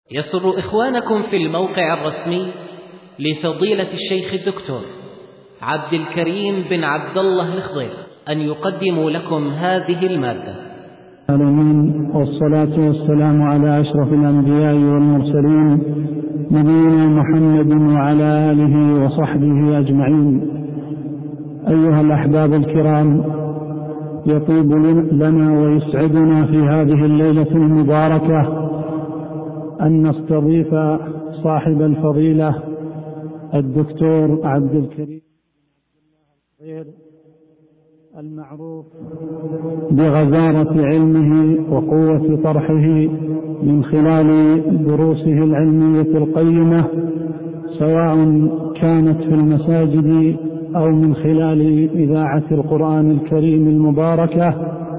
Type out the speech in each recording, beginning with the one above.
يسر إخوانكم في الموقع الرسمي لفضيلة الشيخ الدكتور عبد الكريم بن عبد الله الخضير أن يقدموا لكم هذه المادة. العالمين، والصلاة والسلام على أشرف الأنبياء والمرسلين نبينا محمد وعلى آله وصحبه أجمعين. أيها الأحباب الكرام، يطيب لنا ويسعدنا في هذه الليلة المباركة أن نستضيف صاحب الفضيلة الدكتور عبد الكريم المعروف بغزارة علمه وقوة طرحه من خلال دروسه العلمية القيمة، سواء كانت في المساجد أو من خلال إذاعة القرآن الكريم المباركة،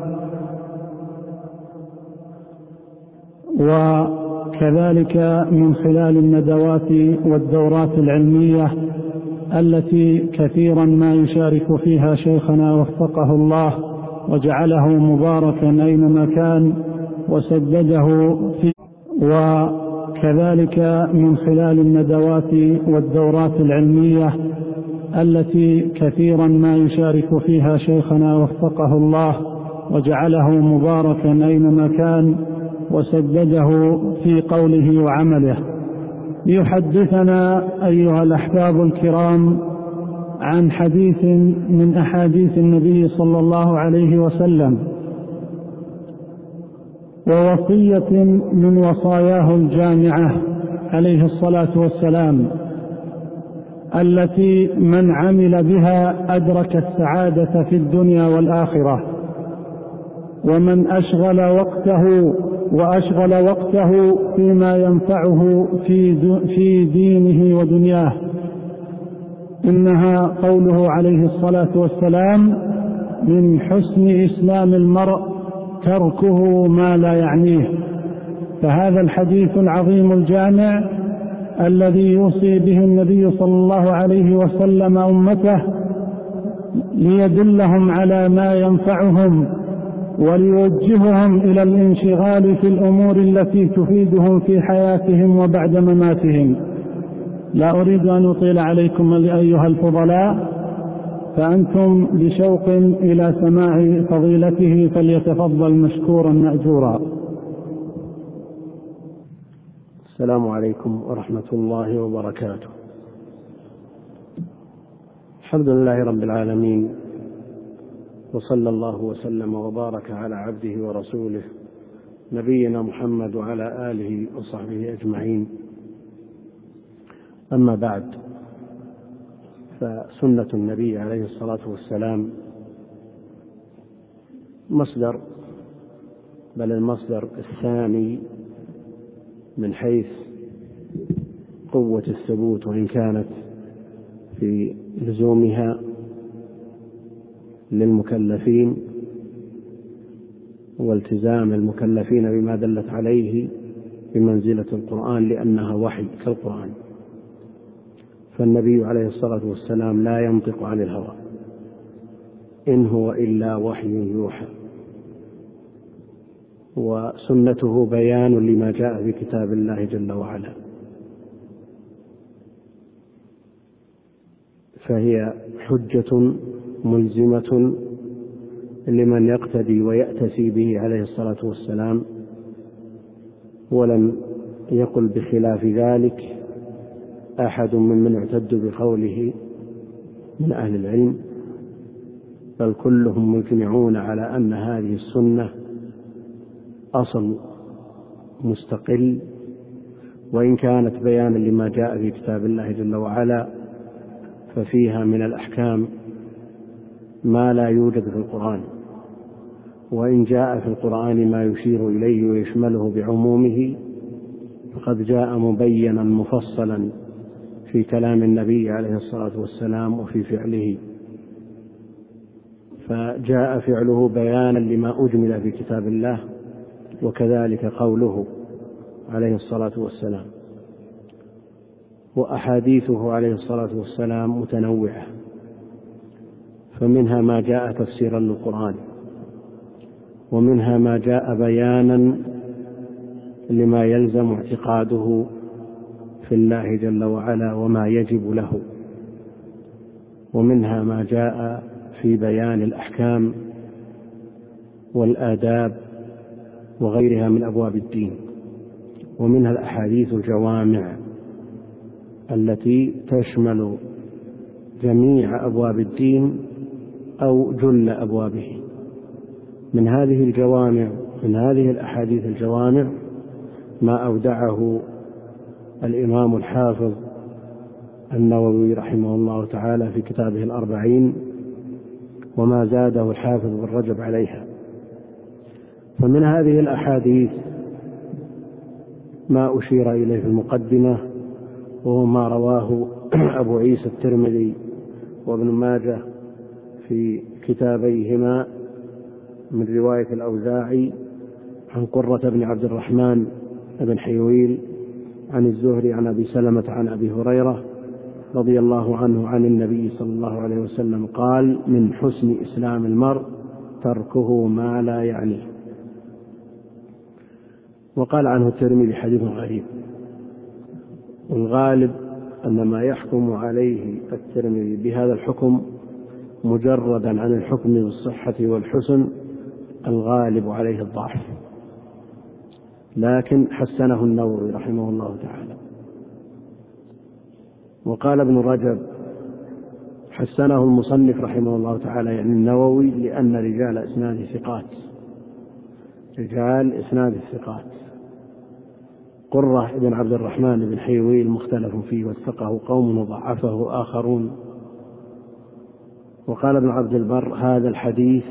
وكذلك من خلال الندوات والدورات العلمية التي كثيرا ما يشارك فيها شيخنا وفقه الله وجعله مباركا أينما كان وسدده فيه، وكذلك من خلال الندوات والدورات العلمية التي كثيرا ما يشارك فيها شيخنا وفقه الله وجعله مباركا أينما كان وسدده في قوله وعمله، ليحدثنا أيها الأحباب الكرام عن حديث من أحاديث النبي صلى الله عليه وسلم، ووصية من وصاياه الجامعة عليه الصلاة والسلام، التي من عمل بها أدرك السعادة في الدنيا والآخرة، ومن أشغل وقته فيما ينفعه في دينه ودنياه. إنها قوله عليه الصلاة والسلام: من حسن إسلام المرء تركه ما لا يعنيه. فهذا الحديث العظيم الجامع الذي يوصي به النبي صلى الله عليه وسلم أمته ليدلهم على ما ينفعهم وليوجههم إلى الانشغال في الأمور التي تفيدهم في حياتهم وبعد مماتهم. لا أريد أن أطيل عليكم أيها الفضلاء، فأنتم بشوق إلى سماع فضيلته فليتفضل مشكورا مأجورا. السلام عليكم ورحمة الله وبركاته. الحمد لله رب العالمين، وصلى الله وسلم وبارك على عبده ورسوله نبينا محمد وعلى آله وصحبه أجمعين. أما بعد، فسنة النبي عليه الصلاة والسلام مصدر، بل المصدر الثاني من حيث قوة الثبوت، وإن كانت في لزومها للمكلفين والتزام المكلفين بما دلت عليه بمنزلة القرآن، لأنها وحي كالقرآن. فالنبي عليه الصلاة والسلام لا ينطق عن الهوى، إن هو إلا وحي يوحى، وسنته بيان لما جاء في كتاب الله جل وعلا، فهي حجة ملزمة لمن يقتدي ويأتسي به عليه الصلاة والسلام. ولم يقل بخلاف ذلك أحد ممن اعتد بقوله من أهل العلم، بل كلهم مجمعون على أن هذه السنة أصل مستقل، وإن كانت بيانا لما جاء في كتاب الله جل وعلا، ففيها من الأحكام ما لا يوجد في القرآن، وإن جاء في القرآن ما يشير إليه ويشمله بعمومه فقد جاء مبينا مفصلا في كلام النبي عليه الصلاة والسلام وفي فعله، فجاء فعله بيانا لما أجمل في كتاب الله، وكذلك قوله عليه الصلاة والسلام. وأحاديثه عليه الصلاة والسلام متنوعة، فمنها ما جاء تفسيرا للقرآن، ومنها ما جاء بيانا لما يلزم اعتقاده في الله جل وعلا وما يجب له، ومنها ما جاء في بيان الأحكام والآداب وغيرها من أبواب الدين، ومنها الأحاديث الجوامع التي تشمل جميع أبواب الدين أو جل أبوابه. من هذه الجوامع، من هذه الأحاديث الجوامع، ما أودعه الإمام الحافظ النووي رحمه الله تعالى في كتابه الأربعين، وما زاده الحافظ بن رجب عليها. فمن هذه الأحاديث ما أشير إليه في المقدمة، وهو ما رواه أبو عيسى الترمذي وابن ماجه في كتابيهما من رواية الأوزاعي عن قرة بن عبد الرحمن بن حيويل عن الزهري عن أبي سلمة عن أبي هريرة رضي الله عنه عن النبي صلى الله عليه وسلم قال: من حسن إسلام المرء تركه ما لا يعنيه. وقال عنه الترمذي حديث غريب، والغالب أن ما يحكم عليه الترمذي بهذا الحكم مجردا عن الحكم بالصحة والحسن الغالب عليه الضعف، لكن حسنه النووي رحمه الله تعالى. وقال ابن رجب: حسنه المصنف رحمه الله تعالى، يعني النووي، لأن رجال إسناد ثقات، رجال إسناد الثقات. قرة بن عبد الرحمن بن حيويل مختلف فيه، وثقه قوم وضعفه آخرون. وقال ابن عبد البر: هذا الحديث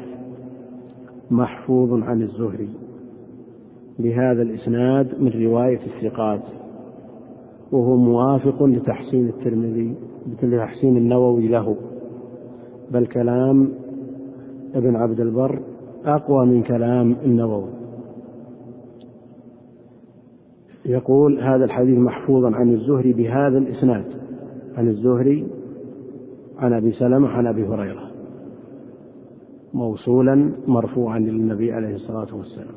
محفوظ عن الزهري بهذا الإسناد من رواية الثقات، وهو موافق لتحسين الترمذي لتحسين النووي له، بل كلام ابن عبد البر أقوى من كلام النووي. يقول: هذا الحديث محفوظ عن الزهري بهذا الإسناد، عن الزهري عن أبي سلمة عن أبي هريرة، موصولا مرفوعا للنبي عليه الصلاة والسلام.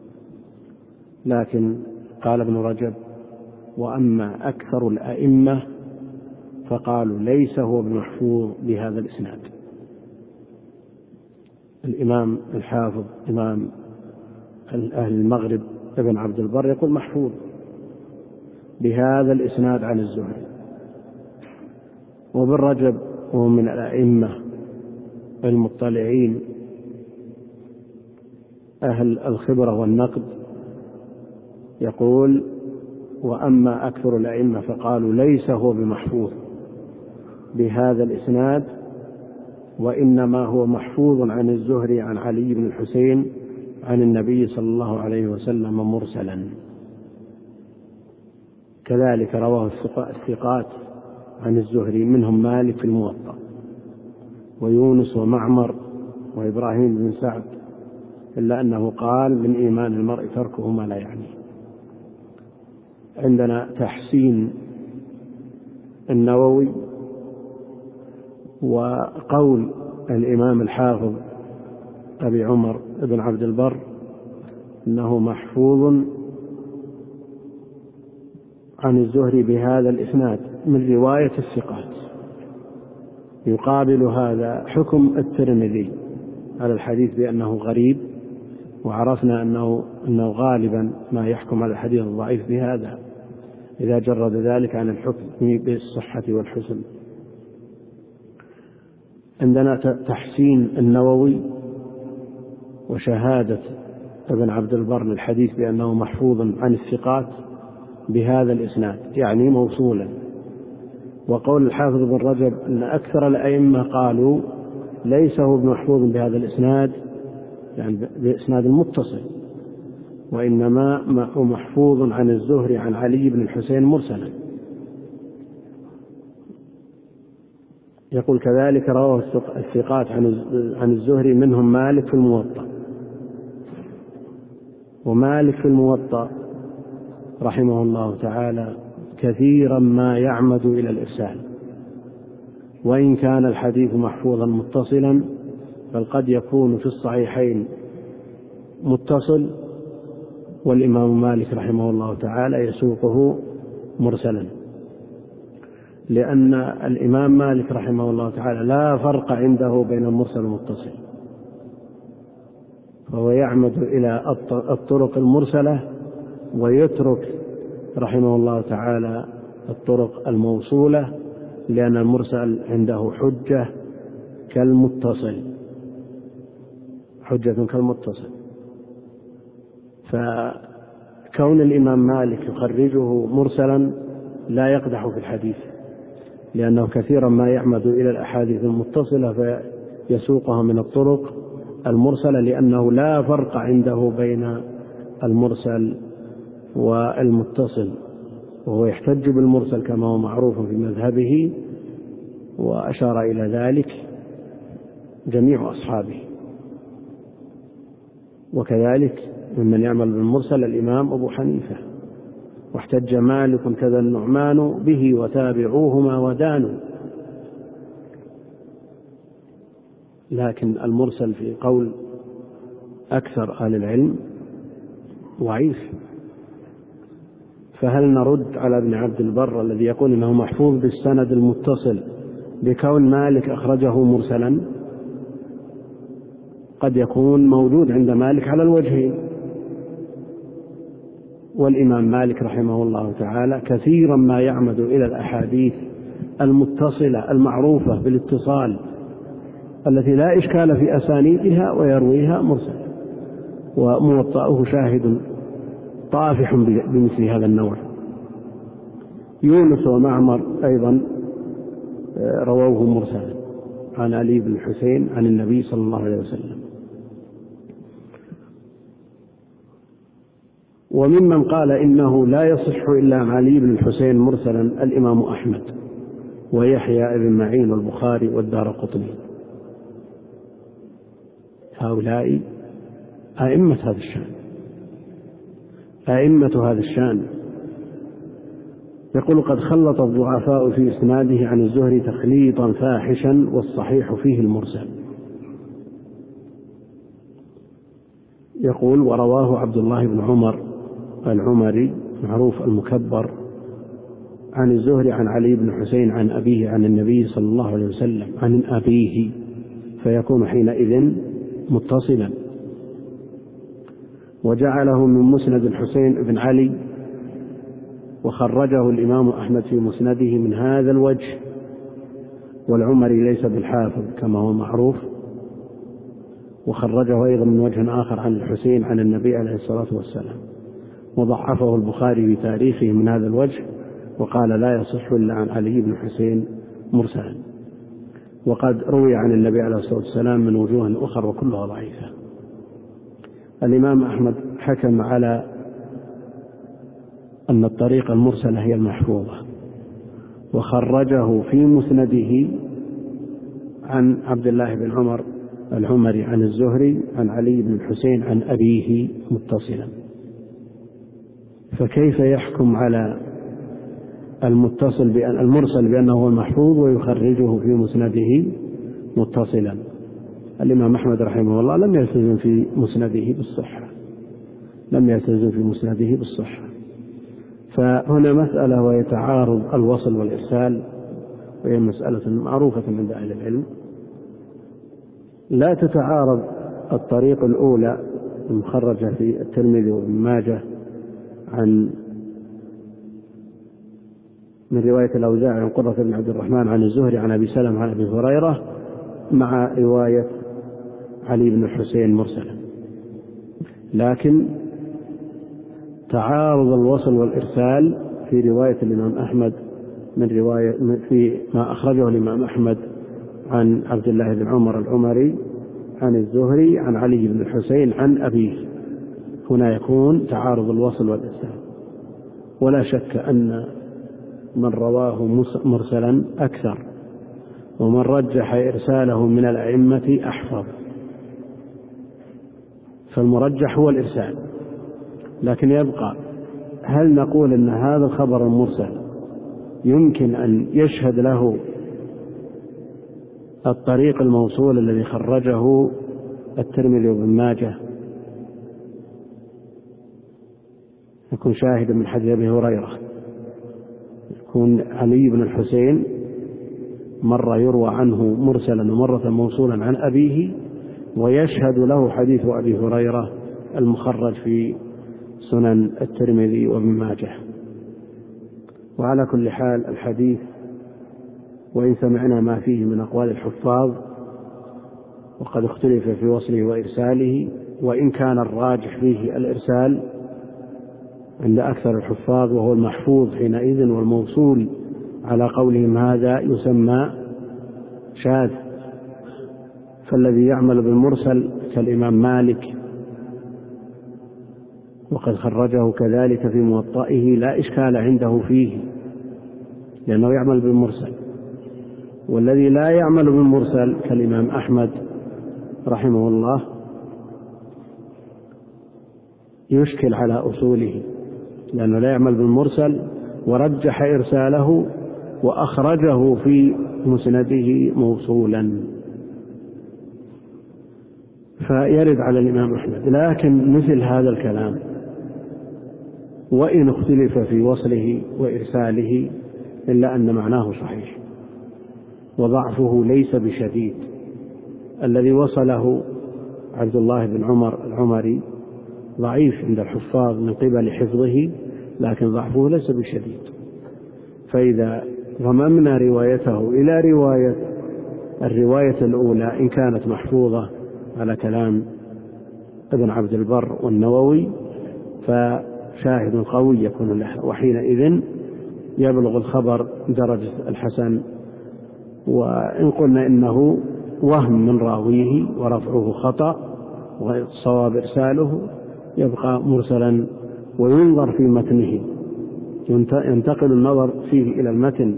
لكن قال ابن رجب: وأما أكثر الأئمة فقالوا ليس هو بمحفوظ بهذا الإسناد. الإمام الحافظ إمام أهل المغرب ابن عبد البر يقول محفوظ بهذا الإسناد عن الزهري. وابن رجب وهو من الأئمة المطلعين أهل الخبرة والنقد يقول: وأما أكثر الأئمة فقالوا ليس هو بمحفوظ بهذا الإسناد، وإنما هو محفوظ عن الزهري عن علي بن الحسين عن النبي صلى الله عليه وسلم مرسلا. كذلك رواه الثقات عن الزهري، منهم مالك في الموطأ، ويونس ومعمر وإبراهيم بن سعد، إلا أنه قال: من إيمان المرء تركه ما لا يعنيه. عندنا تحسين النووي وقول الإمام الحافظ أبي عمر بن عبد البر أنه محفوظ عن الزهري بهذا الإسناد من رواية الثقات. يقابل هذا حكم الترمذي على الحديث بأنه غريب، وعرفنا أنه غالبا ما يحكم على الحديث الضعيف بهذا إذا جرد ذلك عن الحكم بالصحة والحسن. عندنا تحسين النووي وشهادة ابن عبد البر للحديث بأنه محفوظ عن الثقات بهذا الإسناد، يعني موصولا. وقول الحافظ بن رجب أن أكثر الأئمة قالوا ليس هو بمحفوظ بهذا الإسناد، يعني بإسناد المتصل، وإنما هو محفوظ عن الزهري عن علي بن الحسين مرسلا. يقول: كذلك رواه الثقات عن الزهري، منهم مالك في الموطأ. ومالك في الموطأ رحمه الله تعالى كثيرا ما يعمد إلى الإرسال، وإن كان الحديث محفوظا متصلا، بل قد يكون في الصحيحين متصل والإمام مالك رحمه الله تعالى يسوقه مرسلا، لأن الإمام مالك رحمه الله تعالى لا فرق عنده بين المرسل والمتصل، فهو يعمد إلى الطرق المرسلة ويترك رحمه الله تعالى الطرق الموصولة، لأن المرسل عنده حجة كالمتصل، حجة كالمتصل. فكون الإمام مالك يخرجه مرسلا لا يقدح في الحديث، لأنه كثيرا ما يعمد إلى الأحاديث المتصلة فيسوقها من الطرق المرسلة، لأنه لا فرق عنده بين المرسل والمتصل، وهو يحتج بالمرسل كما هو معروف في مذهبه، وأشار إلى ذلك جميع أصحابه. وكذلك ممن يعمل بالمرسل الإمام أبو حنيفة، واحتج مالك كذا النعمان به وتابعوهما ودانوا. لكن المرسل في قول أكثر أهل العلم ضعيف. فهل نرد على ابن عبد البر الذي يقول إنه محفوظ بالسند المتصل بكون مالك أخرجه مرسلا؟ قد يكون موجود عند مالك على الوجهين، والإمام مالك رحمه الله تعالى كثيرا ما يعمد إلى الأحاديث المتصلة المعروفة بالاتصال التي لا إشكال في أسانيدها ويرويها مرسل، وموطأه شاهد طافح بمثل هذا النوع. يونس ومعمر أيضا رووه مرسلا عن علي بن الحسين عن النبي صلى الله عليه وسلم. وممن قال إنه لا يصح إلا عن علي بن الحسين مرسلا الإمام أحمد ويحيى بن معين والبخاري والدارقطني. هؤلاء أئمة هذا الشأن، أئمة هذا الشأن. يقول قد خلط الضعفاء في إسناده عن الزهري تخليطا فاحشا والصحيح فيه المرسل. يقول ورواه عبد الله بن عمر العمري معروف المكبر عن الزهري عن علي بن حسين عن أبيه عن النبي صلى الله عليه وسلم عن أبيه، فيكون حينئذ متصلا. وجعله من مسند الحسين بن علي، وخرجه الإمام أحمد في مسنده من هذا الوجه، والعمري ليس بالحافظ كما هو معروف، وخرجه أيضا من وجه آخر عن الحسين عن النبي عليه الصلاة والسلام، وضعفه البخاري في تاريخه من هذا الوجه، وقال لا يصح إلا عن علي بن حسين مرسلا. وقد روي عن النبي عليه الصلاة والسلام من وجوه أخرى وكلها ضعيفة. الإمام أحمد حكم على أن الطريقة المرسلة هي المحفوظة، وخرجه في مسنده عن عبد الله بن عمر العمري عن الزهري عن علي بن الحسين عن أبيه متصلا. فكيف يحكم على المرسل بأنه هو المحفوظ ويخرجه في مسنده متصلا؟ الإمام أحمد رحمه الله لم يلتزم في مسنده بالصحة، لم يلتزم في مسنده بالصحة. فهنا مسألة ويتعارض الوصل والإرسال، وهي مسألة معروفة عند أهل العلم. لا تتعارض الطريق الأولى المخرجة في الترمذي وابن ماجه من رواية الأوزاعي عن قرة بن عبد الرحمن عن الزهري عن أبي سلمة عن أبي هريرة مع رواية علي بن الحسين مرسلا. لكن تعارض الوصل والإرسال في رواية الإمام أحمد في ما أخرجه الإمام أحمد عن عبد الله بن عمر العمري عن الزهري عن علي بن الحسين عن أبيه، هنا يكون تعارض الوصل والإرسال. ولا شك أن من رواه مرسلا أكثر، ومن رجح إرساله من الأئمة أحفظ، فالمرجح هو الإرسال. لكن يبقى هل نقول أن هذا الخبر المرسل يمكن أن يشهد له الطريق الموصول الذي خرجه الترمذي وابن ماجه يكون شاهدا من حديث أبي هريرة، يكون علي بن الحسين مرة يروى عنه مرسلا ومرة موصولا عن أبيه، ويشهد له حديث أبي هريرة المخرج في سنن الترمذي وابن ماجه. وعلى كل حال الحديث وإن سمعنا ما فيه من أقوال الحفاظ وقد اختلف في وصله وإرساله، وإن كان الراجح فيه الإرسال عند أكثر الحفاظ وهو المحفوظ حينئذ، والموصول على قولهم هذا يسمى شاذ. فالذي يعمل بالمرسل كالإمام مالك وقد خرجه كذلك في موطئه لا إشكال عنده فيه لأنه يعمل بالمرسل، والذي لا يعمل بالمرسل كالإمام أحمد رحمه الله يشكل على أصوله لأنه لا يعمل بالمرسل ورجح إرساله وأخرجه في مسنده موصولا، فيرد على الإمام أحمد. لكن مثل هذا الكلام وإن اختلف في وصله وإرساله إلا أن معناه صحيح وضعفه ليس بشديد. الذي وصله عبد الله بن عمر العمري ضعيف عند الحفاظ من قبل حفظه، لكن ضعفه ليس بشديد. فإذا ضممنا روايته إلى الرواية الأولى إن كانت محفوظة على كلام ابن عبد البر والنووي فشاهد قوي يكون له، وحينئذ يبلغ الخبر درجة الحسن. وإن قلنا إنه وهم من راويه ورفعه خطأ والصواب إرساله يبقى مرسلا وينظر في متنه، ينتقل النظر فيه إلى المتن.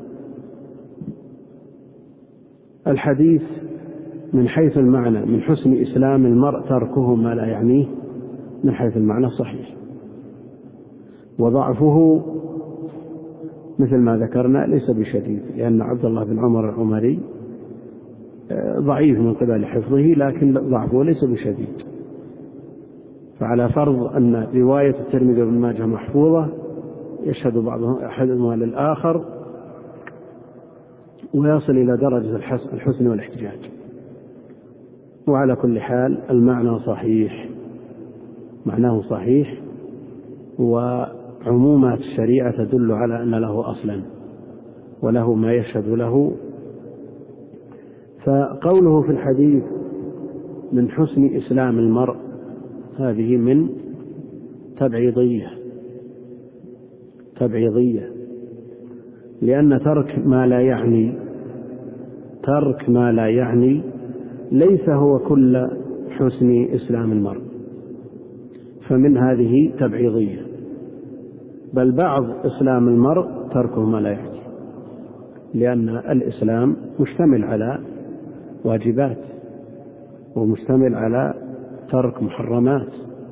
الحديث من حيث المعنى من حسن إسلام المرء تركه ما لا يعنيه، من حيث المعنى صحيح، وضعفه مثل ما ذكرنا ليس بشديد لأن عبد الله بن عمر العمري ضعيف من قبل حفظه، لكن ضعفه ليس بشديد. فعلى فرض أن رواية الترمذي وابن ماجه محفوظة يشهد بعضهم أحدهما للآخر ويصل إلى درجة الحسن والاحتجاج. وعلى كل حال المعنى صحيح، معناه صحيح، وعمومات الشريعة تدل على أن له أصلا وله ما يشهد له. فقوله في الحديث من حسن إسلام المرء هذه من تبعيضية، لأن ترك ما لا يعني ليس هو كل حسن إسلام المرء، فمن هذه تبعيضية، بل بعض إسلام المرء تركه ما لا يعني، لأن الإسلام مشتمل على واجبات ومشتمل على ترك محرمات،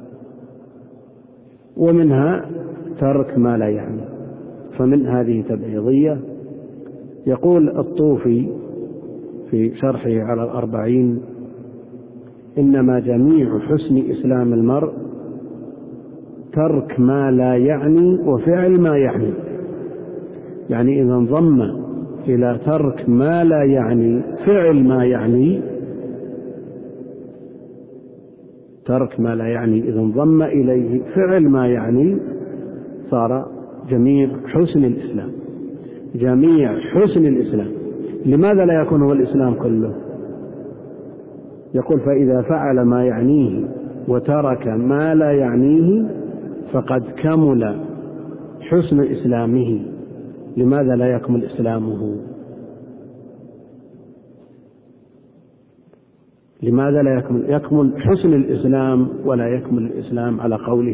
ومنها ترك ما لا يعني، فمن هذه تبعيضية. يقول الطوفي في شرحه على الأربعين: إنما جميع حسن إسلام المرء ترك ما لا يعني وفعل ما يعني. يعني إذا انضم إلى ترك ما لا يعني فعل ما يعني، ترك ما لا يعني إذا انضم إليه فعل ما يعني صار جميع حسن الإسلام. جميع حسن الإسلام. لماذا لا يكون هو الإسلام كله؟ يقول: فإذا فعل ما يعنيه وترك ما لا يعنيه فقد كمل حسن إسلامه. لماذا لا يكمل إسلامه؟ لماذا لا يكمل حسن الإسلام ولا يكمل الإسلام على قوله؟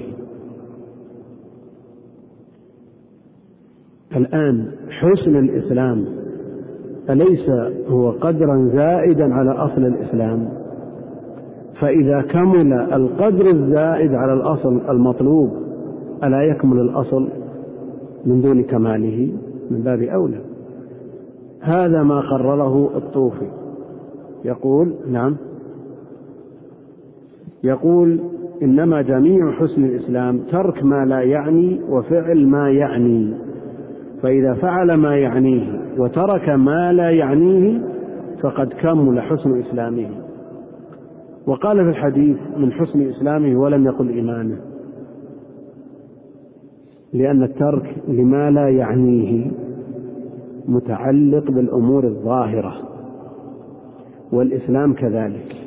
الآن حسن الإسلام أليس هو قدرا زائدا على أصل الإسلام؟ فإذا كمل القدر الزائد على الأصل المطلوب ألا يكمل الأصل من دون كماله؟ من باب أولى. هذا ما قرره الطوفي. يقول: نعم، يقول: إنما جميع حسن الإسلام ترك ما لا يعني وفعل ما يعني، فإذا فعل ما يعنيه وترك ما لا يعنيه فقد كمل حسن إسلامه. وقال في الحديث من حسن إسلامه ولم يقل إيمانه، لأن الترك لما لا يعنيه متعلق بالأمور الظاهرة، والإسلام كذلك.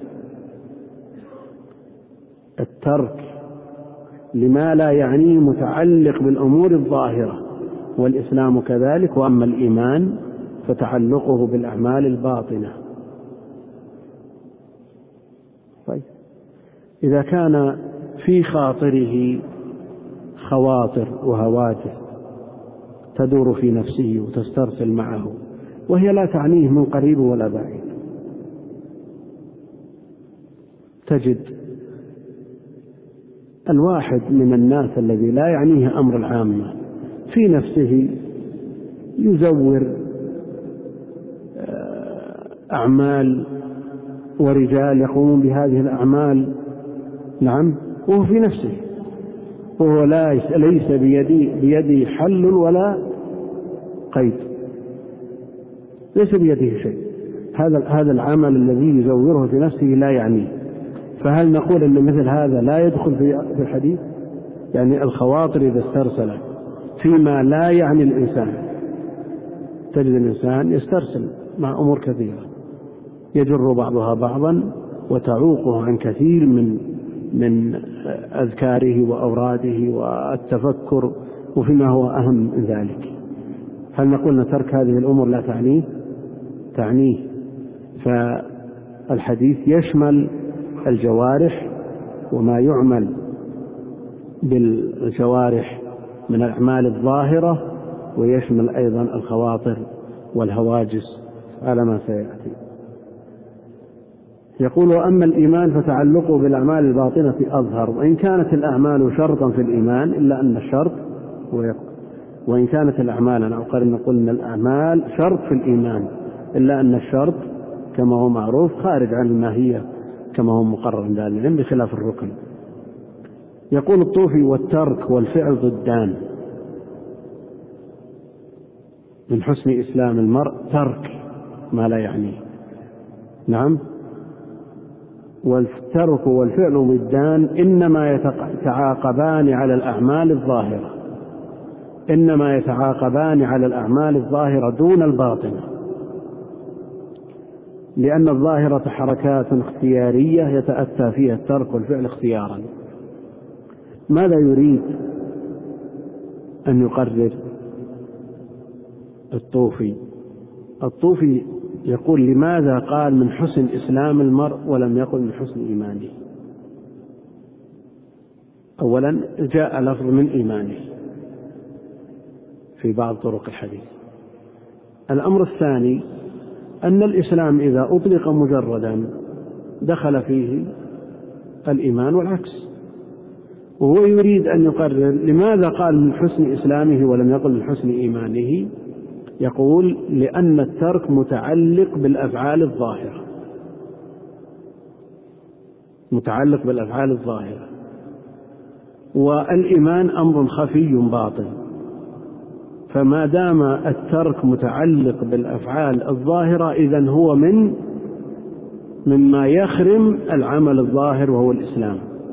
الترك لما لا يعنيه متعلق بالأمور الظاهرة، والإسلام كذلك. وأما الإيمان فتعلقه بالأعمال الباطنة. طيب، إذا كان في خاطره خواطر وهواجس تدور في نفسه وتسترسل معه وهي لا تعنيه من قريب ولا بعيد، تجد الواحد من الناس الذي لا يعنيه أمر العامة في نفسه يزور أعمال ورجال يقومون بهذه الأعمال، نعم، وهو في نفسه، وهو ليس بيده حل ولا قيد، ليس بيده شيء. هذا العمل الذي يزوره في نفسه لا يعنيه. فهل نقول أن مثل هذا لا يدخل في الحديث؟ يعني الخواطر إذا استرسلت فيما لا يعني الإنسان، تجد الإنسان يسترسل مع أمور كثيرة يجر بعضها بعضا وتعوقه عن كثير من أذكاره وأوراده والتفكر وفيما هو أهم من ذلك. هل نقول أن ترك هذه الأمور لا تعنيه؟ فالحديث يشمل الجوارح وما يعمل بالجوارح من الأعمال الظاهرة، ويشمل أيضا الخواطر والهواجس على ما سيأتي. يقول: وأما الإيمان فتعلقه بالأعمال الباطنة أظهر، وإن كانت الأعمال شرطا في الإيمان إلا أن الشرط وإن كانت الأعمال، أنا نقول أن الأعمال شرط في الإيمان إلا أن الشرط كما هو معروف خارج عن الماهية كما هو مقرر عند أهل العلم بخلاف الركن. يقول الطوفي: والترك والفعل ضدان، من حسن إسلام المرء ترك ما لا يعنيه. نعم، والترك والفعل ضدان، إنما يتعاقبان على الأعمال الظاهرة، إنما يتعاقبان على الأعمال الظاهرة دون الباطنة، لأن الظاهرة حركات اختيارية يتأتى فيها الترك والفعل اختيارا. ماذا يريد أن يقرر الطوفي يقول: لماذا قال من حسن إسلام المرء ولم يقل من حسن إيمانه؟ أولا جاء لفظ من إيمانه في بعض طرق الحديث. الأمر الثاني أن الإسلام إذا أطلق مجردا دخل فيه الإيمان والعكس، وهو يريد أن يقرر لماذا قال من حسن إسلامه ولم يقل من حسن إيمانه. يقول: لأن الترك متعلق بالأفعال الظاهرة، متعلق بالأفعال الظاهرة، والإيمان أمر خفي باطن، فما دام الترك متعلق بالأفعال الظاهرة إذن هو مما يخرم العمل الظاهر وهو الإسلام،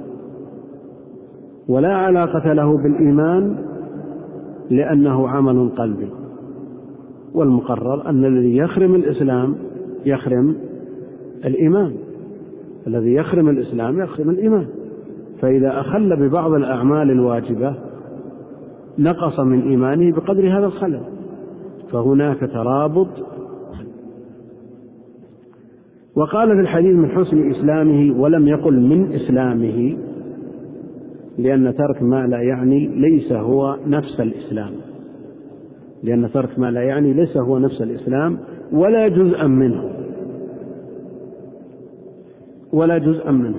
ولا علاقة له بالإيمان لأنه عمل قلبي. والمقرر أن الذي يخرم الإسلام يخرم الإيمان، الذي يخرم الإسلام يخرم الإيمان. فإذا أخل ببعض الأعمال الواجبة نقص من إيمانه بقدر هذا الخلل، فهناك ترابط. وقال في الحديث: من حسن إسلامه ولم يقل من إسلامه، لأن ترك ما لا يعني ليس هو نفس الإسلام، لأن ترك ما لا يعني ليس هو نفس الإسلام ولا جزءا منه، ولا جزءا منه.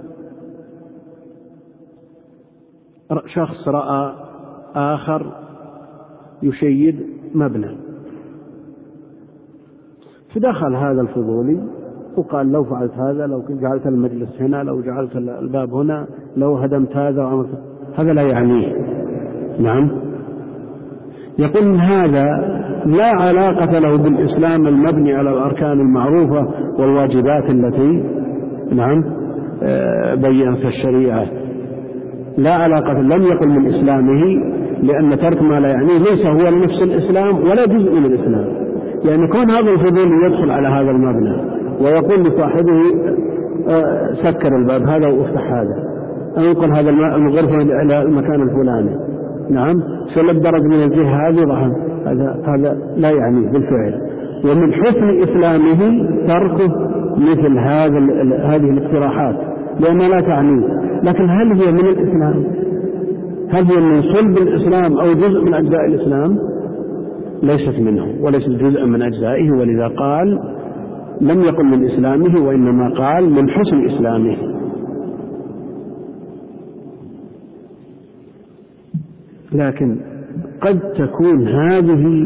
شخص رأى آخر يشيد مبنى، فدخل هذا الفضولي وقال لو فعلت هذا، لو جعلت المجلس هنا، لو جعلت الباب هنا، لو هدمت هذا وعملت هذا لا يعنيه. نعم. يقول هذا لا علاقة له بالإسلام المبني على الأركان المعروفة والواجبات التي نعم بيّنت الشريعة، لا علاقة، لم يقل من إسلامه، لأن ترك ما لا يعنيه ليس هو لنفس الإسلام ولا جزء من الإسلام. يعني كون هذا الفضول يدخل على هذا المبنى ويقول لصاحبه سكر الباب هذا وافتح هذا، انقل هذا الغرفة إلى المكان الفلاني، نعم، شل الدرج من الجهة هذه، هذا لا يعنيه بالفعل. ومن حسن إسلامه تركه مثل هذه الاقتراحات لأنها لا تعنيه. لكن هل هي من الإسلام؟ هل هي من صلب الإسلام أو جزء من أجزاء الإسلام؟ ليست منه وليست جزء من أجزائه، ولذا قال لم يقل من إسلامه وإنما قال من حسن إسلامه. لكن قد تكون هذه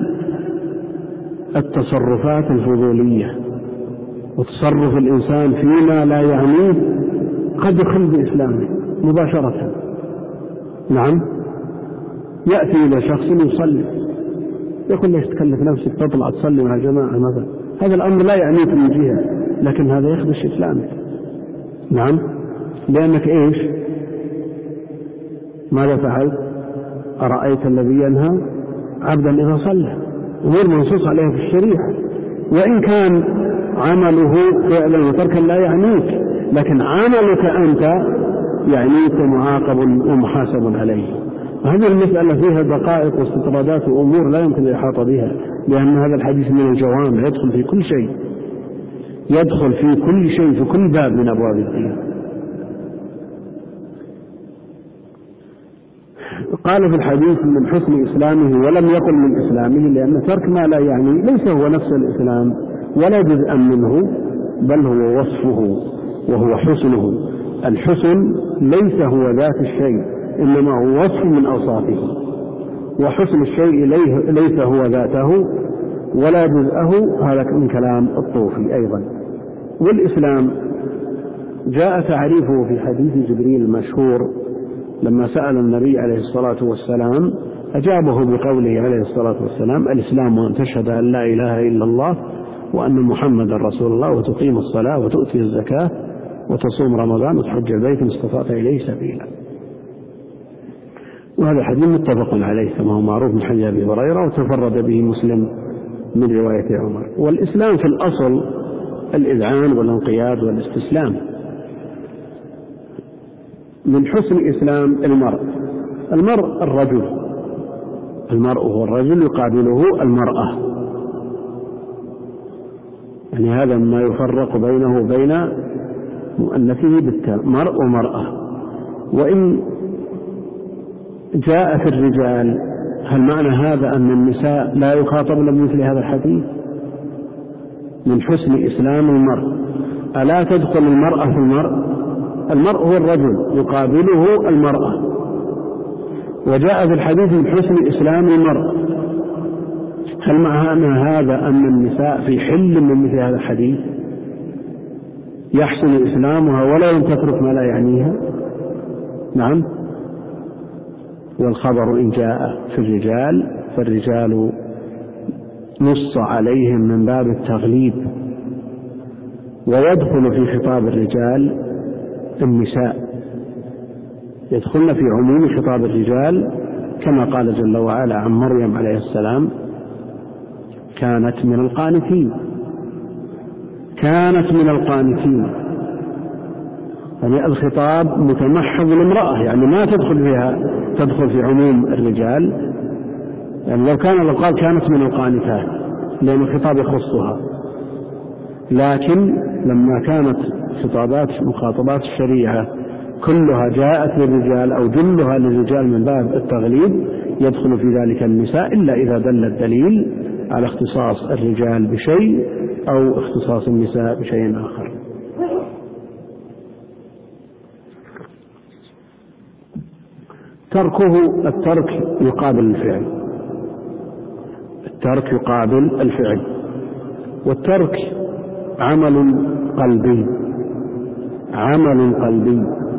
التصرفات الفضولية وتصرف الإنسان فيما لا يعنيه قد يخل بإسلامه مباشرة. نعم. يأتي إلى شخص يصلي يقول ليش تكلف نفسك تطلع تصلي مع الجماعة مثلا، هذا الأمر لا يعنيك من جهة، لكن هذا يخدش إسلامك. نعم. لأنك إيش؟ ماذا فعلت؟ أرأيت الذي ينهى عبدا إذا صلى، أمور منصوص عليها في الشريعة، وإن كان عمله فعلا وتركا لا يعنيك، لكن عملك أنت يعنيك معاقب ومحاسب عليه. وهذه المسألة فيها دقائق واستطرادات وأمور لا يمكن الإحاطة بها، لأن هذا الحديث من الجوامع يدخل في كل شيء، يدخل في كل شيء، في كل باب من أبواب الدين. قال في الحديث من حسن إسلامه، ولم يقل من إسلامه، لأن ترك ما لا يعني ليس هو نفس الإسلام ولا جزءا منه، بل هو وصفه وهو حسنه. الحسن ليس هو ذات الشيء، إنما هو وصف من أوصافه، وحسن الشيء ليس هو ذاته ولا جزءه. هذا من كلام الطوفي أيضا. والإسلام جاء تعريفه في حديث جبريل المشهور لما سأل النبي عليه الصلاة والسلام، أجابه بقوله عليه الصلاة والسلام: الإسلام أن تشهد أن لا إله إلا الله وأن محمدا رسول الله وتقيم الصلاة وتؤتي الزكاة وتصوم رمضان وتحج البيت إن استطعت إليه سبيلا. وهذا الحديث متفق عليه كما هو معروف من حديث أبي هريرة، وتفرد به مسلم من رواية عمر. والإسلام في الأصل الإذعان والانقياد والاستسلام. من حسن إسلام المرء الرجل، المرء هو الرجل يقابله المرأة، يعني هذا ما يفرق بينه وبين مؤنثه بالتاء، مرء ومرأة. وإن جاء في الرجال، هل معنى هذا أن النساء لا يخاطبن بمثل هذا الحديث؟ من حسن إسلام المرء، ألا تدخل المرأة في المرء؟ المرء هو الرجل يقابله المرأة. وجاء في الحديث من حسن إسلام المرء، هل معنى هذا أن النساء في حل من مثل هذا الحديث؟ يحسن إسلامها ولا تترك ما لا يعنيها؟ نعم. والخبر إن جاء في الرجال فالرجال نص عليهم من باب التغليب، ويدخل في خطاب الرجال النساء، يدخلن في عموم خطاب الرجال، كما قال جل وعلا عن مريم عليه السلام: كانت من القانتين. كانت من القانتين، يعني الخطاب متمحض للامرأة، يعني ما تدخل في عموم الرجال. يعني لو قال كانت من القانتات لأن الخطاب يخصها، لكن لما كانت مخاطبات الشريعة كلها جاءت للرجال أو جلها للرجال من باب التغليب، يدخل في ذلك النساء إلا إذا دل الدليل على اختصاص الرجال بشيء أو اختصاص النساء بشيء آخر. الترك يقابل الفعل، الترك يقابل الفعل. والترك عمل قلبي، عمل قلبي.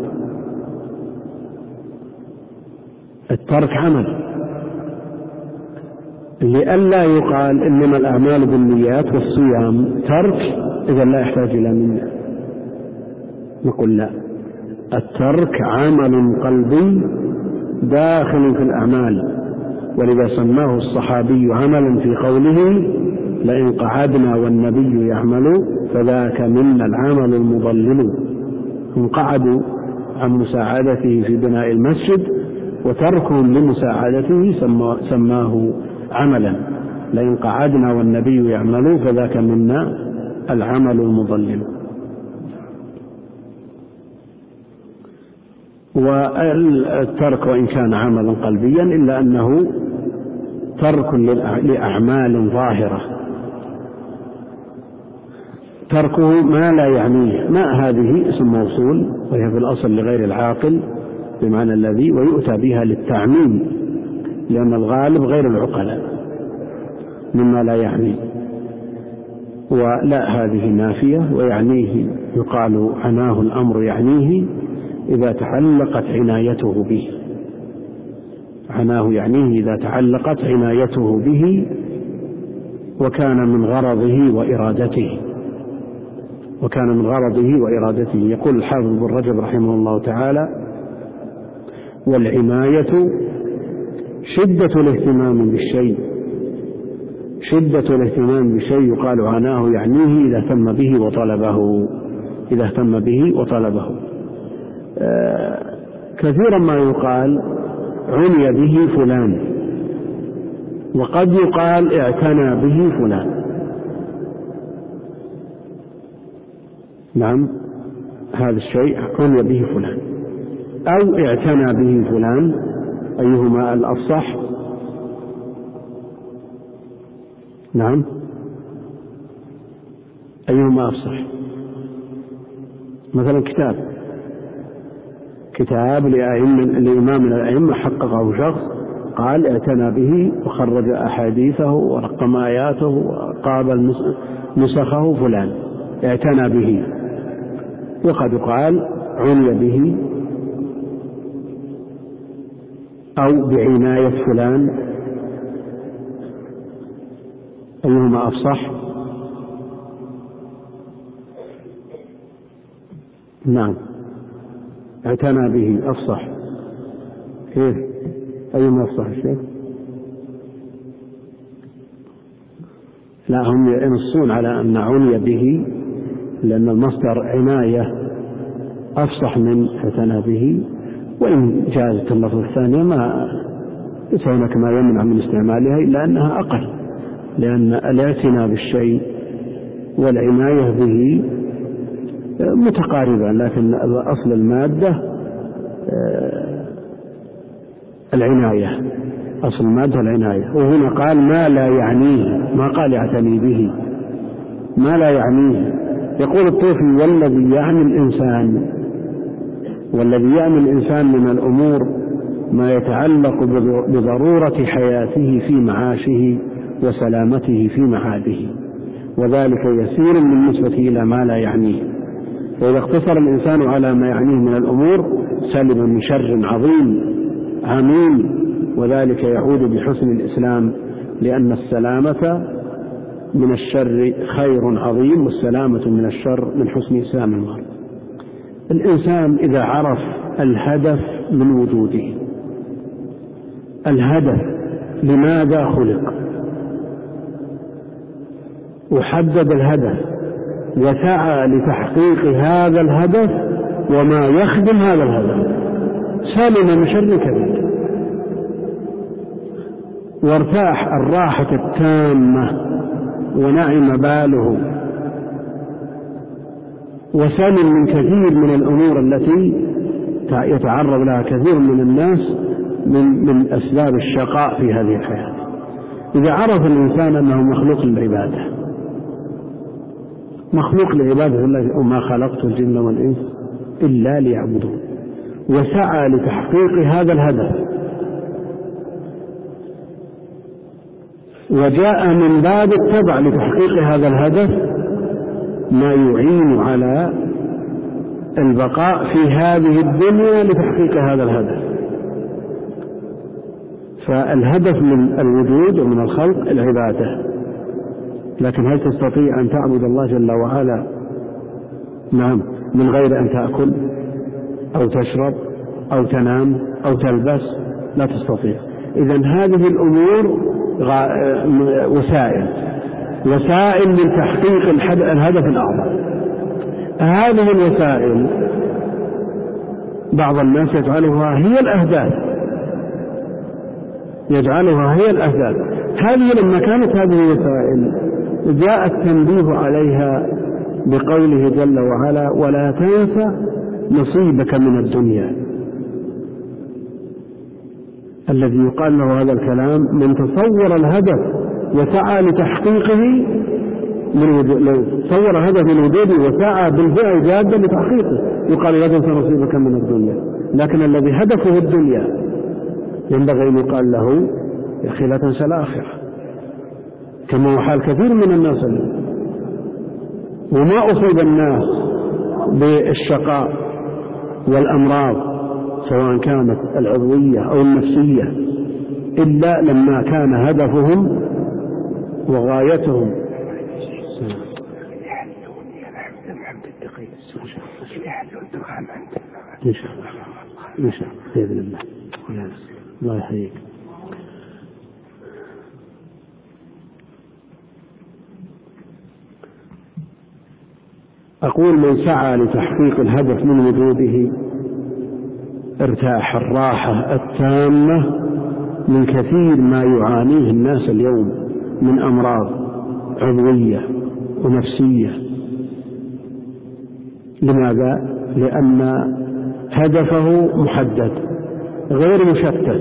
الترك عمل، لئلا يقال إنما الأعمال بالنيات والصيام ترك إذا لا يحتاج إلى نية. نقول لا، الترك عمل قلبي داخل في الأعمال، ولذا سماه الصحابي عملا في قوله: لئن قعدنا والنبي يعمل فذاك منا العمل المضلل. هم قعدوا عن مساعدته في بناء المسجد، وتركهم لمساعدته سماه عملا. لئن قعدنا والنبي يعمل فذاك منا العمل المضلل. والترك وإن كان عملا قلبيا إلا أنه ترك لأعمال ظاهرة، تركه ما لا يعنيه. ما هذه اسم موصول، وهي في الأصل لغير العاقل بمعنى الذي، ويؤتى بها للتعميم لأن الغالب غير العقلاء مما لا يعني. ولا، هذه نافية، ويعنيه يقال عناه الأمر يعنيه إذا تعلقت عنايته به. عناه يعنيه إذا تعلقت عنايته به وكان من غرضه وإرادته، وكان من غرضه وإرادته. يقول الحافظ ابن رجب رحمه الله تعالى: والعناية شدة الاهتمام بالشيء، شدة الاهتمام بالشيء يقال عناه يعنيه إذا اهتم به وطلبه، إذا اهتم به وطلبه. كثيرا ما يقال عني به فلان، وقد يقال اعتنى به فلان. نعم، هذا الشيء عني به فلان أو اعتنى به فلان، أيهما الأفصح؟ نعم، أيهما أفصح؟ مثلا كتاب لإمام من الأئمة حققه شخص قال اعتنى به وخرج أحاديثه ورقم آياته وقابل نسخه فلان، اعتنى به. وقد قال عني به أو بعناية فلان، أيهما أفصح؟ نعم، اعتنى به أفصح. كيف؟ أيهما أفصح الشيء؟ لا، هم ينصون على أن عني به لأن المصدر عناية أفصح من اعتنى به، وإن جازت اللفظ الثانية ما ليس هناك ما يمنع من استعمالها إلا أنها أقل، لأن الاعتناء بالشيء والعناية به متقاربة، لكن أصل المادة العناية، أصل المادة العناية. وهنا قال ما لا يعنيه، ما قال يعتني به، ما لا يعنيه. يقول الطوفي: والذي يعني الإنسان من الأمور ما يتعلق بضرورة حياته في معاشه وسلامته في معاده، وذلك يسير بالنسبة إلى ما لا يعنيه. فإذا اقتصر الإنسان على ما يعنيه من الأمور سلم من شر عظيم عميم، وذلك يعود بحسن الإسلام، لأن السلامة من الشر خير عظيم، والسلامة من الشر من حسن إسلام المرء. الإنسان إذا عرف الهدف من وجوده، الهدف لماذا خلق، وحدد الهدف وسعى لتحقيق هذا الهدف وما يخدم هذا الهدف، سلم من شر كبير، وارتاح الراحة التامة ونعم باله، وسلم من كثير من الأمور التي يتعرض لها كثير من الناس من أسباب الشقاء في هذه الحياة. إذا عرف الإنسان أنه مخلوق للعبادة، مخلوق لعبادة الله، وما خلقت الجن والإنس إلا ليعبدون، وسعى لتحقيق هذا الهدف، وجاء من باب التبع لتحقيق هذا الهدف ما يعين على البقاء في هذه الدنيا لتحقيق هذا الهدف. فالهدف من الوجود ومن الخلق العبادة، لكن هل تستطيع أن تعبد الله جل وعلا نعم من غير أن تأكل أو تشرب أو تنام أو تلبس؟ لا تستطيع. إذن هذه الأمور وسائل لتحقيق الهدف الأعظم. هذه الوسائل بعض الناس يجعلها هي الأهداف. هذه لما كانت هذه الوسائل جاء التنبيه عليها بقوله جل وعلا: ولا تنس نصيبك من الدنيا. الذي يقال له هذا الكلام من تصور الهدف وسعى لتحقيقه صور هدف من وجوده وسعى بالفعل جادا لتحقيقه يقال لا تنس نصيبك من الدنيا. لكن الذي هدفه الدنيا ينبغي أن يقال له: يا أخي لا تنسى الآخرة، كما هو حال كثير من الناس اليوم. وما أصيب الناس بالشقاء والأمراض سواء كانت العضوية أو النفسية إلا لما كان هدفهم وغايتهم إن شاء الله بإذن الله. الله يحييك. أقول: من سعى لتحقيق الهدف من وجوده ارتاح الراحة التامة من كثير ما يعانيه الناس اليوم من أمراض عضوية ونفسية. لماذا؟ لأن هدفه محدد غير مشتت.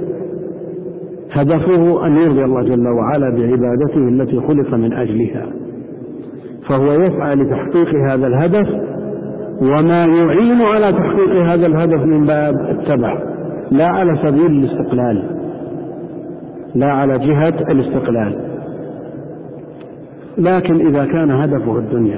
هدفه أن يرضي الله جل وعلا بعبادته التي خلق من أجلها، فهو يسعى لتحقيق هذا الهدف وما يعين على تحقيق هذا الهدف من باب التبع، لا على سبيل الاستقلال، لا على جهة الاستقلال. لكن إذا كان هدفه الدنيا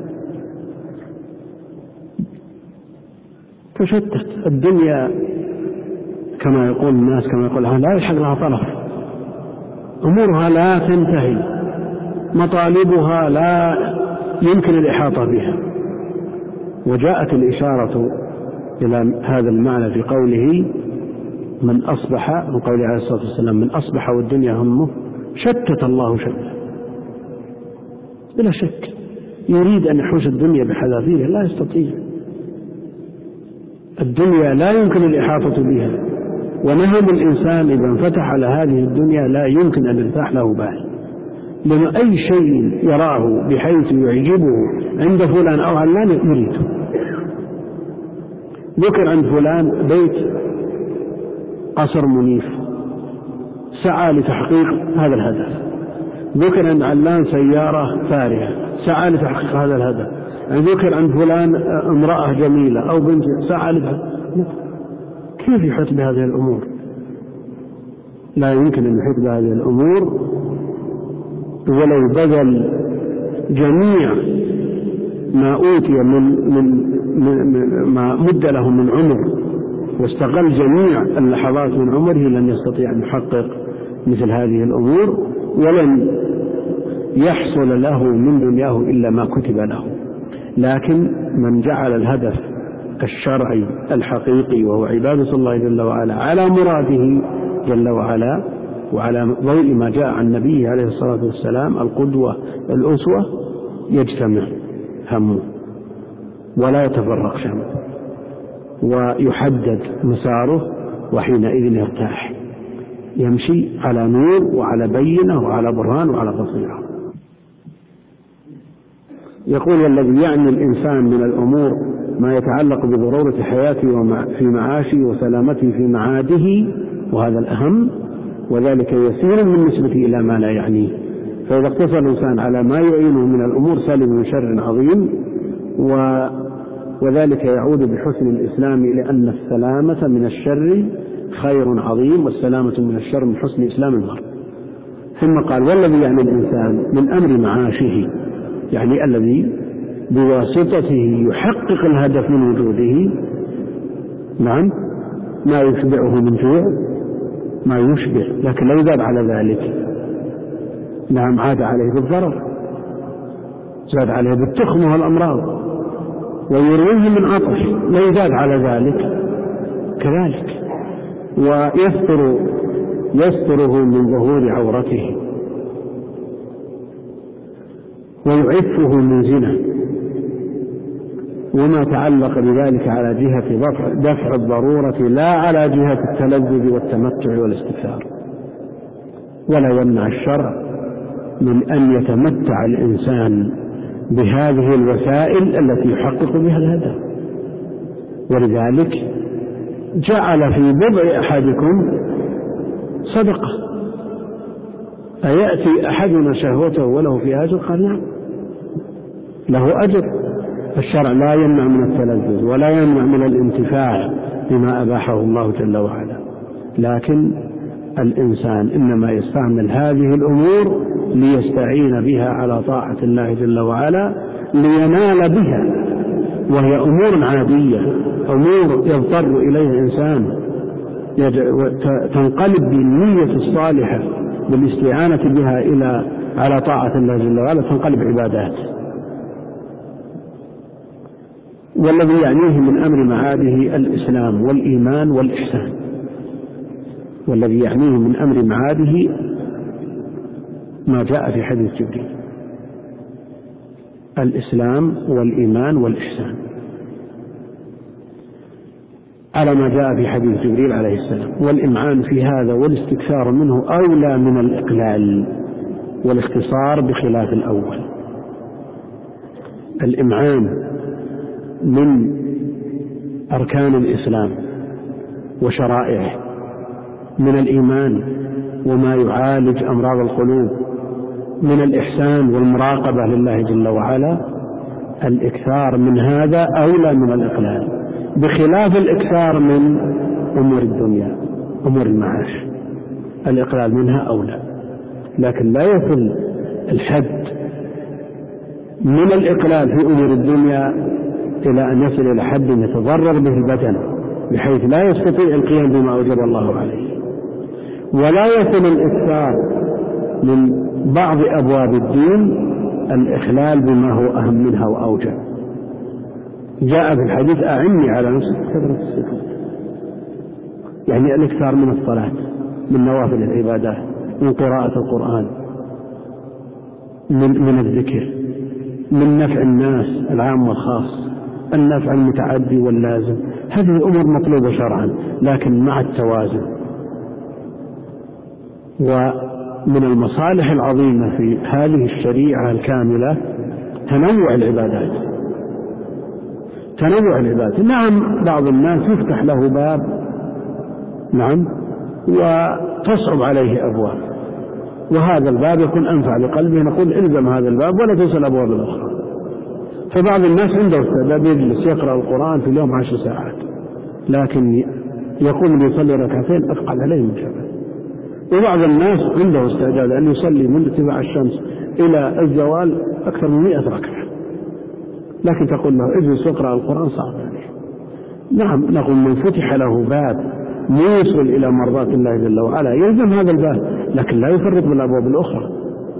تشتت الدنيا، كما يقول الناس، كما يقول لا يلحق لها طرف، أمورها لا تنتهي، مطالبها لا يمكن الإحاطة بها. وجاءت الإشارة إلى هذا المعنى في قوله: من أصبح، من قوله عليه الصلاة والسلام: من أصبح والدنيا همه شتت الله شتى. بلا شك يريد أن يحوش الدنيا بحذافيرها، لا يستطيع. الدنيا لا يمكن الإحاطة بها، ونهم الإنسان إذا انفتح على هذه الدنيا لا يمكن أن يرتاح له بال، لأن أي شيء يراه بحيث يعجبه عند فلان أو علان يريده. ذكر عند فلان بيت قصر منيف، سعى لتحقيق هذا الهدف. ذكر عند علان سيارة فارهة، سعى لتحقيق هذا الهدف. ذكر عند فلان امرأة جميلة أو بنت، سعى لتحقيق. كيف يحيط بهذه الأمور؟ لا يمكن أن يحيط بهذه الأمور ولو بذل جميع ما أوتي من ما مد له من عمر واستغل جميع اللحظات من عمره، لن يستطيع أن يحقق مثل هذه الأمور، ولن يحصل له من دنياه إلا ما كتب له. لكن من جعل الهدف الشرعي الحقيقي وهو عبادة الله جل وعلا على مراده جل وعلا وعلى ضوء ما جاء عن النبي عليه الصلاة والسلام القدوة الأسوة، يجتمع همه ولا يتفرق شمه ويحدد مساره، وحينئذ يرتاح، يمشي على نور وعلى بينة وعلى برهان وعلى بصيرة. يقول: والذي يعني الإنسان من الأمور ما يتعلق بضرورة حياته في معاشه وسلامته في معاده، وهذا الأهم، وذلك يسير بالنسبة إلى ما لا يعنيه. فإذا اقتصر الإنسان على ما يعينه من الأمور سلم من شر عظيم، وذلك يعود بحسن الإسلام، لأن السلامة من الشر خير عظيم، والسلامة من الشر من حسن إسلام المرء. ثم قال: والذي يعني الإنسان من أمر معاشه، يعني الذي بواسطته يحقق الهدف من وجوده، نعم، ما يشبعه من جوع، ما يشبع، لكن لا يزاد على ذلك، نعم، عاد عليه بالضرر، زاد عليه بالتخمة والأمراض، ويرويه من عطش، لا يزاد على ذلك كذلك، ويستره من ظهور عورته، ويعفه من زنا، وما تعلق بذلك على جهة دفع الضرورة لا على جهة التلذذ والتمتع والاستكثار. ولا يمنع الشرع من أن يتمتع الإنسان بهذه الوسائل التي يحقق بها الهدف، ولذلك جعل في بضع أحدكم صدقة. أيأتي أحدنا شهوته وله في أجر؟ قال نعم، له أجر. الشرع لا يمنع من التلذذ ولا يمنع من الانتفاع بما أباحه الله جل وعلا، لكن الإنسان إنما يستعمل هذه الأمور ليستعين بها على طاعة الله جل وعلا، لينال بها، وهي أمور عادية، أمور يضطر إليها الإنسان، تنقلب بالنية الصالحة بالاستعانة بها على طاعة الله جل وعلا، تنقلب عبادات. والذي يعنيه من أمر معاده الإسلام والإيمان والإحسان، والذي يعنيه من أمر معاده ما جاء في حديث جبريل، الإسلام والإيمان والإحسان، على ما جاء في حديث جبريل عليه السلام. والإمعان في هذا والاستكثار منه أولى من الإقلال والاختصار بخلاف الأول. الإمعان من أركان الإسلام وشرائعه، من الإيمان وما يعالج أمراض القلوب، من الإحسان والمراقبة لله جل وعلا، الإكثار من هذا أولى من الإقلال، بخلاف الإكثار من أمور الدنيا، أمور المعاش، الإقلال منها أولى، لكن لا يصل الحد من الإقلال في أمور الدنيا إلى أن يصل إلى حد يتضرر به البدن بحيث لا يستطيع القيام بما أوجب الله عليه، ولا يصل الإكثار من بعض أبواب الدين الإخلال بما هو أهم منها وأوجب. جاء في الحديث أعني على نفسك كثرة السجود، يعني الإكثار من الصلاة، من نوافل العبادات، من قراءة القرآن، من الذكر، من نفع الناس العام والخاص، النفع المتعدي واللازم، هذه أمور مطلوبة شرعا لكن مع التوازن. ومن المصالح العظيمة في هذه الشريعة الكاملة تنوع العبادات، تنوع العبادات. نعم، بعض الناس يفتح له باب، نعم، وتصعب عليه أبواب، وهذا الباب يكون أنفع لقلبه، نقول إلزم هذا الباب ولا تنسى الأبواب الأخرى. فبعض الناس عنده استعداد يجلس يقرأ القرآن في اليوم 10 ساعات، لكن يقوم ليصلي ركعتين أثقل عليه من جبل. وبعض الناس عنده استعداد أن يصلي من ارتفاع الشمس إلى الزوال أكثر من 100 ركعة، لكن تقول له اجلس واقرأ القرآن صعب عليه. نعم، نقول من فتح له باب موصل إلى مرضات الله جل وعلا يلزم هذا الباب، لكن لا يفرط بالأبواب الأخرى.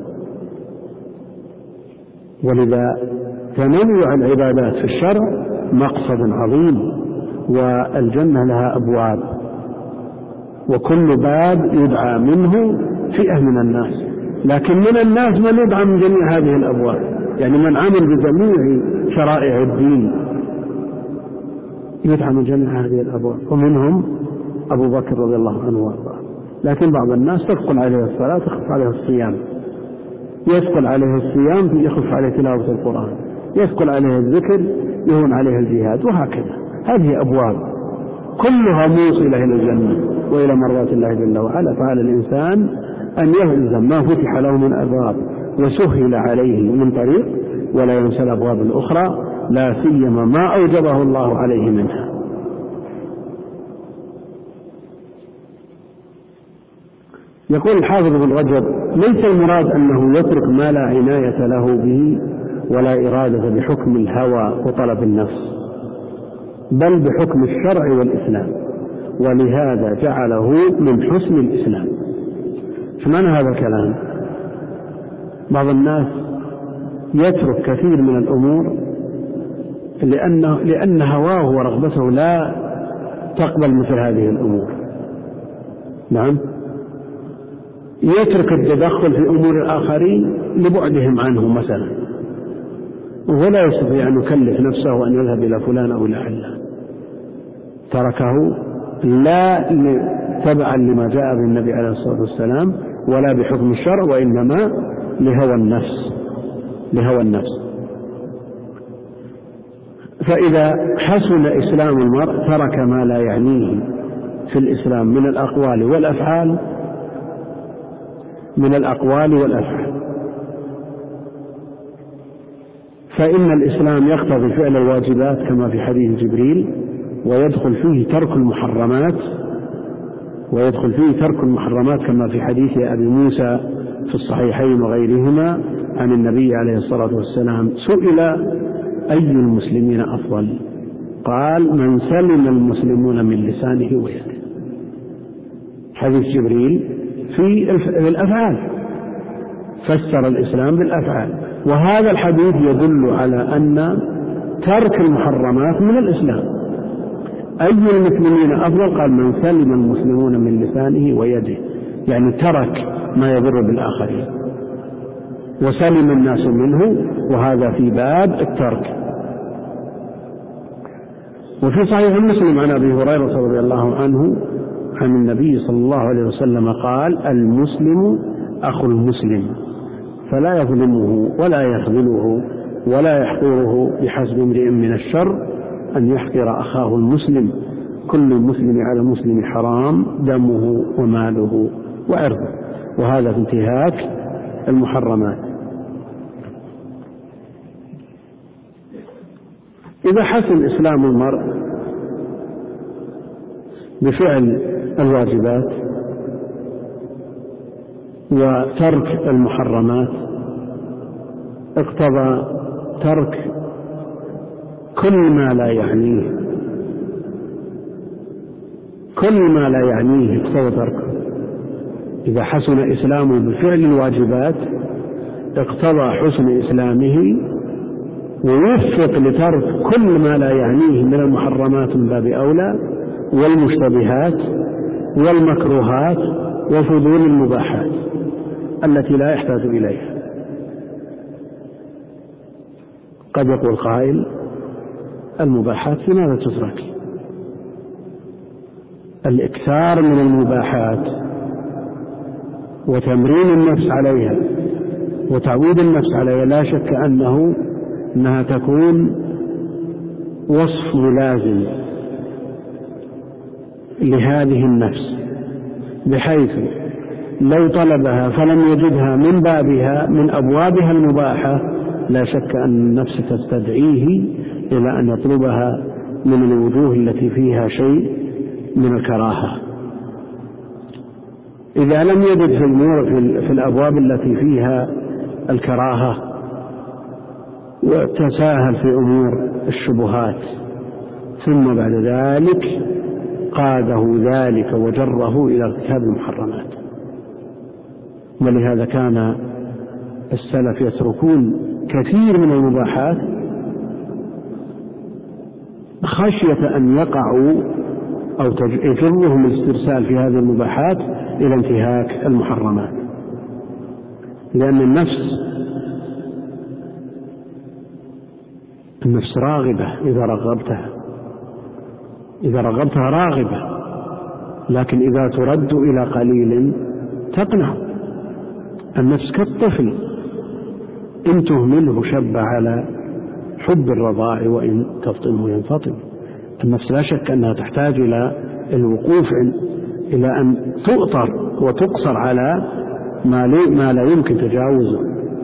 ولذا تنوع العبادات في الشرع مقصد عظيم، والجنة لها أبواب، وكل باب يدعى منه فئة من الناس، لكن من الناس من يدعى من جميع هذه الأبواب، يعني من عمل بجميع شرائع الدين يدعى من جميع هذه الأبواب، ومنهم أبو بكر رضي الله عنه وارضاه. لكن بعض الناس تثقل عليه الصلاة، تخف عليه الصيام، يثقل عليه الصيام يخف عليه تلاوة القرآن، يثقل عليه الذكر يهون عليه الجهاد، وهكذا. هذه أبواب كلها موصلة إلى الجنة وإلى مرضات الله جل وعلا. فعلى الإنسان أن يلزم ما فتح له من أبواب وسهل عليه من طريق، ولا ينسى الأبواب الأخرى، لا سيما ما أوجبه الله عليه منها. يقول الحافظ ابن رجب: ليس المراد أنه يترك ما لا عناية له به ولا إرادة بحكم الهوى وطلب النفس، بل بحكم الشرع والإسلام، ولهذا جعله من حسن الإسلام. فمعنى هذا الكلام؟ بعض الناس يترك كثير من الأمور لأن هواه ورغبته لا تقبل مثل هذه الأمور. نعم، يترك التدخل في أمور الآخرين لبعدهم عنه مثلا، ولا يستطيع أن يكلف نفسه أن يذهب إلى فلان أو إلى علان، تركه لا تبعا لما جاء بالنبي عليه الصلاة والسلام ولا بحكم الشرع، وإنما لهوى النفس. فإذا حسن إسلام المرء ترك ما لا يعنيه في الإسلام من الأقوال والأفعال، فإن الإسلام يقتضي فعل الواجبات كما في حديث جبريل، ويدخل فيه ترك المحرمات كما في حديث أبي موسى في الصحيحين وغيرهما عن النبي عليه الصلاة والسلام. سئل أي المسلمين أفضل؟ قال: من سلم المسلمون من لسانه ويده. حديث جبريل في الأفعال، فسر الإسلام بالأفعال، وهذا الحديث يدل على أن ترك المحرمات من الإسلام. أي المسلمين أفضل؟ قال: من سلم المسلمون من لسانه ويده، يعني ترك ما يضر بالآخرين وسلم الناس منه، وهذا في باب الترك. وفي صحيح مسلم عن أبي هريرة رضي الله عنه عن النبي صلى الله عليه وسلم قال: المسلم أخو المسلم، فلا يظلمه ولا يخذله ولا يحقره، بحسب امرئ من الشر أن يحقر أخاه المسلم، كل المسلم على المسلم حرام، دمه وماله وعرضه. وهذا في انتهاك المحرمات. إذا حسن إسلام المرء بفعل الواجبات وترك المحرمات، اقتضى ترك كل ما لا يعنيه اقتضى تركه. إذا حسن إسلامه بفعل الواجبات اقتضى حسن إسلامه، ويوفق لترك كل ما لا يعنيه من المحرمات من باب أولى، والمشتبهات والمكروهات وفضول المباحات التي لا يحتاج إليها. قد يقول قائل: المباحات لماذا تترك؟ الإكثار من المباحات وتمرين النفس عليها وتعويد النفس عليها لا شك أنها تكون وصف ملازم لهذه النفس، بحيث لو طلبها فلم يجدها من أبوابها المباحة، لا شك أن النفس تستدعيه إلى أن يطلبها من الوجوه التي فيها شيء من الكراهة. إذا لم يجد في الأبواب التي فيها الكراهة وتساهل في أمور الشبهات، ثم بعد ذلك قاده ذلك وجره إلى ارتكاب المحرمات. ولهذا كان السلف يتركون كثير من المباحات خشية أن يقعوا أو يجرهم الاسترسال في هذه المباحات إلى انتهاك المحرمات، لأن النفس راغبة إذا رغبتها راغبة، لكن إذا ترد إلى قليل تقنع. النفس كالطفل، إن تهمله شب على حب الرضاع، وإن تفطمه ينفطم. النفس لا شك أنها تحتاج إلى الوقوف إلى أن تؤطر وتقصر على ما لا يمكن تجاوزه.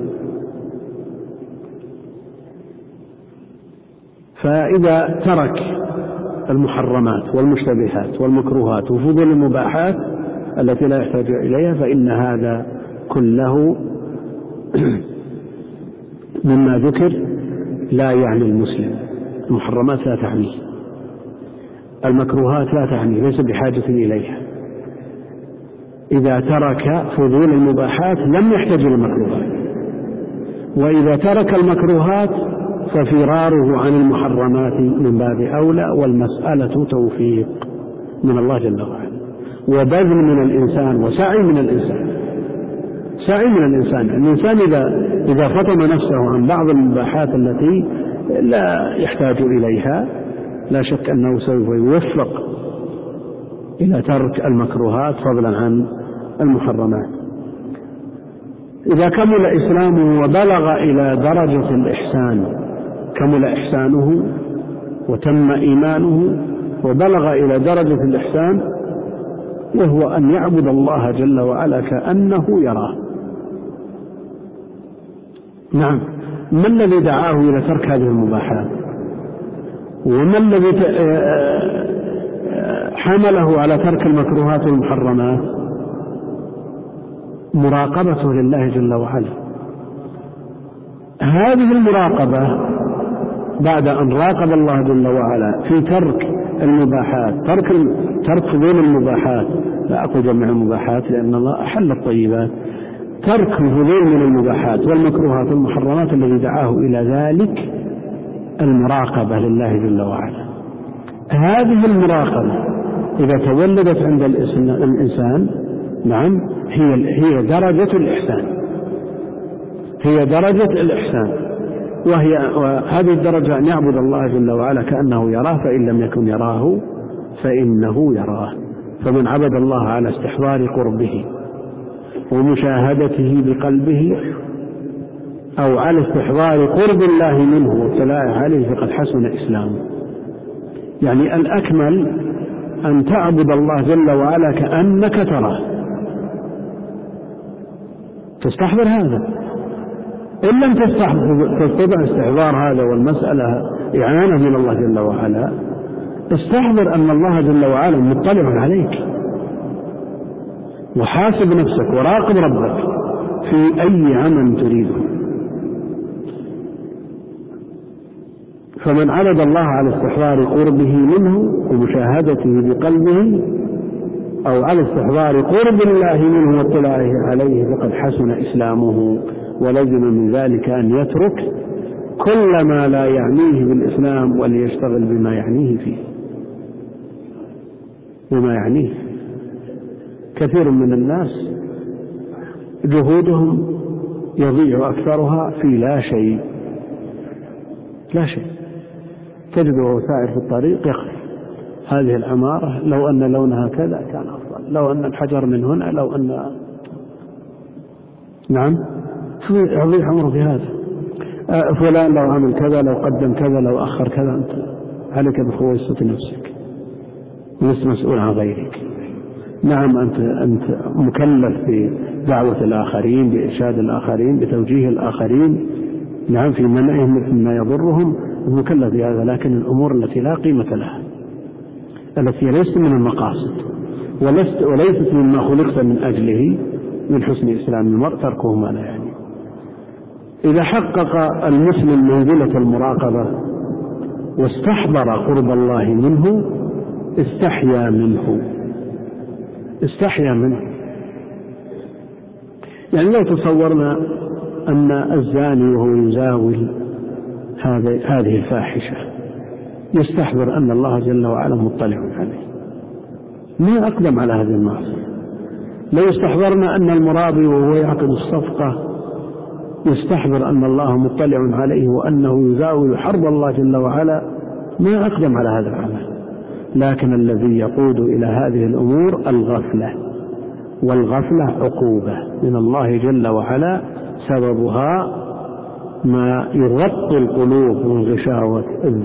فإذا ترك المحرمات والمشتبهات والمكروهات وفضول المباحات التي لا يحتاج إليها، فإن هذا كله مما ذكر لا يعني المسلم. المحرمات لا تعنيه، المكروهات لا تعنيه، ليس بحاجة إليها. إذا ترك فضول المباحات لم يحتاج إلى المكروهات، وإذا ترك المكروهات ففراره عن المحرمات من باب أولى، والمسألة توفيق من الله جل وعلا، وبذل من الإنسان وسعي من الإنسان. سعي من الإنسان إذا فطن نفسه عن بعض المباحات التي لا يحتاج إليها لا شك أنه سوف يوفق إلى ترك المكروهات فضلا عن المحرمات. إذا كمل إسلامه وبلغ إلى درجة الإحسان، كمل إحسانه وتم إيمانه وبلغ إلى درجة الإحسان، وهو أن يعبد الله جل وعلا كأنه يراه. نعم، ما الذي دعاه إلى ترك هذه المباحات؟ وما الذي حمله على ترك المكروهات والمحرمات؟ مراقبته لله جل وعلا. هذه المراقبة بعد أن راقب الله جل وعلا في ترك المباحات، ترك فضول المباحات، لا أقول جميع المباحات لأن الله أحل الطيبات، ترك فضول من المباحات والمكروهات والمحرمات، الذي دعاه إلى ذلك المراقبة لله جل وعلا. هذه المراقبة إذا تولدت عند الإنسان، نعم، هي درجة الإحسان، هي درجة الإحسان، وهذه الدرجة أن يعبد الله جل وعلا كأنه يراه، فإن لم يكن يراه فإنه يراه. فمن عبد الله على استحضار قربه ومشاهدته بقلبه، أو على استحضار قرب الله منه واطلاعه عليه، فقد حسن إسلامه. يعني الأكمل أن تعبد الله جل وعلا كأنك تراه، تستحضر هذا. إن لم تستطع استحضار هذا والمسألة إعانة من الله جل وعلا، استحضر أن الله جل وعلا مطلع عليك، وحاسب نفسك وراقب ربك في أي عمل تريده. فمن عبد الله على استحضار قربه منه ومشاهدته بقلبه، أو على استحضار قرب الله منه واطلاعه عليه، فقد حسن إسلامه. ولزم من ذلك أن يترك كل ما لا يعنيه بالإسلام وليشتغل بما يعنيه فيه، بما يعنيه. كثير من الناس جهودهم يضيع أكثرها في لا شيء، لا شيء. تجده سائر في الطريق يقف: هذه العمارة لو أن لونها كذا كان أفضل، لو أن الحجر من هنا، لو أن، نعم، يضيع عمره في هذا. فلان لو عمل كذا، لو قدم كذا، لو أخر كذا. أنت عليك بخويصة نفسك، لست مسؤول عن غيرك. نعم، أنت مكلف بدعوة الآخرين، بإرشاد الآخرين، بتوجيه الآخرين، نعم، في منعهم مما يضرهم، مكلف بهذا. لكن الأمور التي لا قيمة لها، التي ليست من المقاصد وليست مما خلقت من أجله، من حسن إسلام المرء تركه ما لا يعني. إذا حقق المسلم منزلة المراقبة واستحضر قرب الله منه، استحيا منه. يعني لو تصورنا أن الزاني وهو يزاول هذه الفاحشة يستحضر أن الله جل وعلا مطلع عليه، ما أقدم على هذه المعصية. لو استحضرنا أن المرابي وهو يعقد الصفقة يستحضر أن الله مطلع عليه وأنه يزاول حرب الله جل وعلا، ما أقدم على هذا العمل. لكن الذي يقود إلى هذه الأمور الغفلة، والغفلة عقوبة من الله جل وعلا، سببها ما يغطي القلوب من غشاوة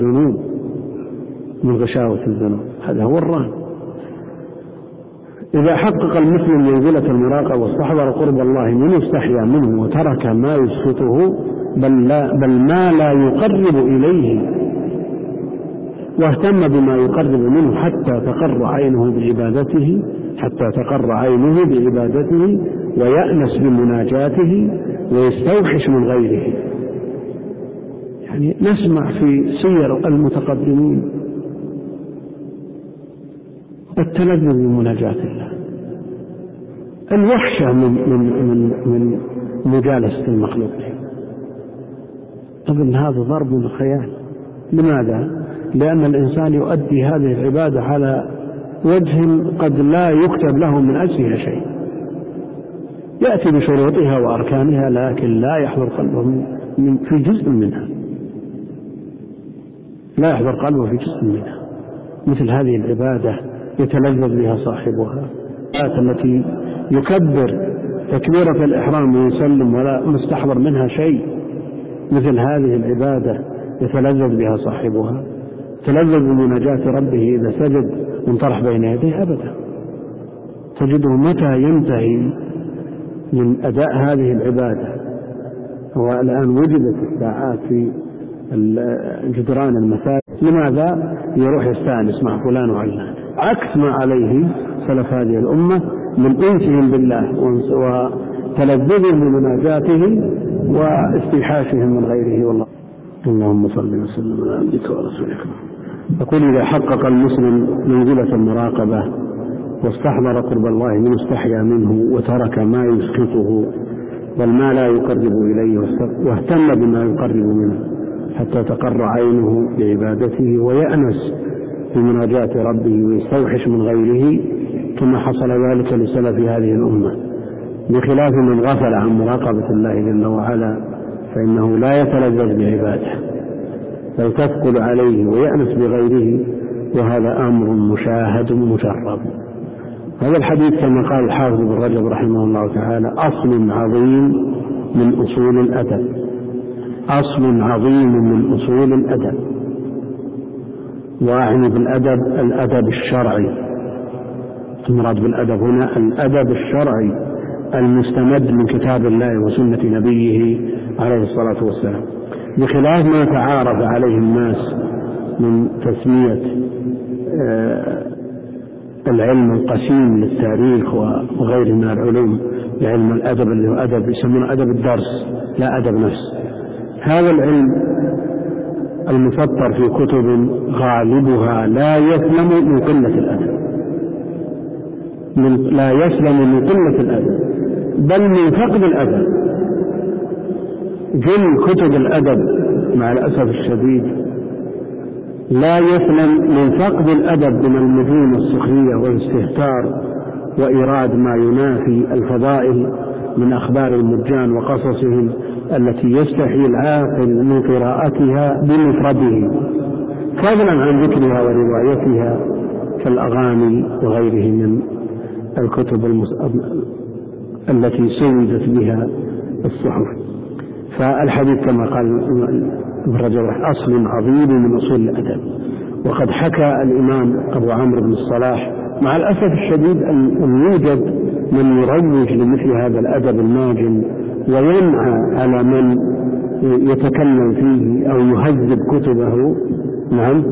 الذنوب، هذا هو الرهن. إذا حقق المسلم منزلة المراقبة واستحضر قرب الله منه، استحيا منه وترك ما يسخطه بل ما لا يقرب إليه، واهتم بما يقرب منه حتى تقر عينه بعبادته ويأنس بمناجاته ويستوحش من غيره. يعني نسمع في سير المتقدمين التلذذ بمناجاة الله، الوحشة من مجالسة المخلوقين. أظن هذا ضرب من الخيال. لماذا؟ لأن الإنسان يؤدي هذه العبادة على وجه قد لا يكتب له من أجلها شيء، يأتي بشروطها وأركانها لكن لا يحضر قلبه في جزء منها، لا يحضر قلبه في جزء منها. مثل هذه العبادة يتلذذ بها صاحبها، التي يكبر تكبيرة الإحرام ويسلم ولا مستحضر منها شيء، مثل هذه العبادة يتلذذ بها صاحبها. تلذذ بمناجاة ربه إذا سجد وانطرح بين يديه أبدا، تجده متى ينتهي من أداء هذه العبادة. والآن وجدت الساعات في جدران المساجد، لماذا؟ يروح يستأنس مع فلان وعلان، عكس ما عليه سلف هذه الأمة من أنسهم بالله وتلذذهم بمناجاته واستيحاشهم من غيره. والله اللهم صل وسلم على عبدك ورسولك. أقول إذا حقق المسلم منزلة المراقبة واستحضر قرب الله من استحيا منه وترك ما يسقطه بل ما لا يقرب إليه واهتم بما يقرب منه حتى تقر عينه بعبادته ويأنس بمناجاة ربه ويستوحش من غيره، كما حصل ذلك لسلف هذه الأمة، بخلاف من غفل عن مراقبة الله جل وعلا فإنه لا يتلذذ بعباده بل تثقل عليه ويأنس بغيره، وهذا أمر مشاهد مجرب. هذا الحديث كما قال الحافظ ابن رجب رحمه الله تعالى أصل عظيم من أصول الأدب، أصل عظيم من أصول الأدب. وأعني بالأدب الأدب الشرعي، المراد بالأدب هنا الأدب الشرعي المستمد من كتاب الله وسنة نبيه عليه الصلاة والسلام، بخلاف ما تعارف عليه الناس من تسمية العلم القسيم للتاريخ وغيره من العلوم لعلم الأدب اللي هو أدب يسمونه أدب الدرس لا أدب نفس. هذا العلم المسطر في كتب غالبها لا يسلم من قلة الأدب، لا يسلم من قلة الأدب بل من فقد الأدب. جل كتب الأدب مع الأسف الشديد لا يسلم من فقد الأدب من المجون والسخرية والاستهتار وإيراد ما ينافي الفضائل من أخبار المجان وقصصهم التي يستحي العاقل من قراءتها بمفرده، فضلا عن ذكرها وروايتها كالأغاني وغيره من الكتب التي سودت بها الصحف. فالحديث كما قال ابن رجب أصل عظيم من أصول الأدب. وقد حكى الإمام أبو عمرو بن الصلاح مع الأسف الشديد أن يوجد من يروج لمثل هذا الأدب الناجم وينعى على من يتكلم فيه أو يهذب كتبه. نعم،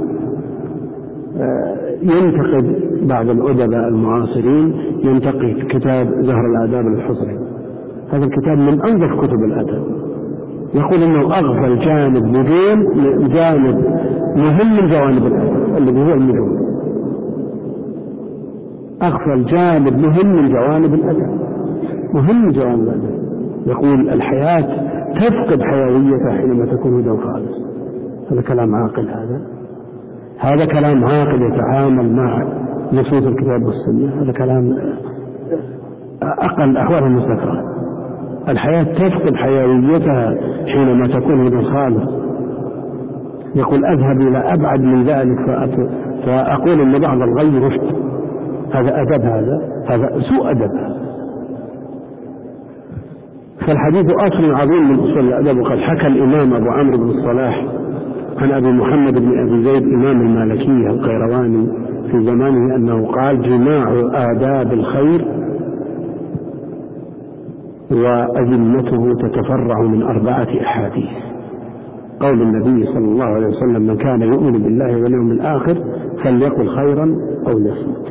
ينتقد بعض الأدباء المعاصرين، ينتقد كتاب زهر الآداب للحصري، هذا الكتاب من أنظف كتب الأدب، يقول أنه أغفل جانب مهم من جوانب الأدب الذي هو المجون، أغفل جانب مهم من جوانب الأدب، مهم من جوانب الأدب. يقول الحياة تفقد حيويتها حينما تكون هدى خالص. هذا كلام عاقل، هذا كلام عاقل يتعامل مع نصوص الكتاب والسنة، هذا كلام أقل أحوال المستقرة. الحياة تفقد حيويتها حينما تكون هدى خالص. يقول أذهب إلى أبعد من ذلك فأقول أن بعض الغي رشد. هذا أدب، هذا سوء أدب. فالحديث أصل عظيم من أصول الأدب. وقد حكى الإمام أبو عمرو بن الصلاح عن أبي محمد بن أبي زيد إمام المالكية القيرواني في زمانه أنه قال: جماع آداب الخير وأذمته تتفرع من 4 أحاديث. قول النبي صلى الله عليه وسلم: من كان يؤمن بالله واليوم الآخر فليقل خيرا أو ليصمت.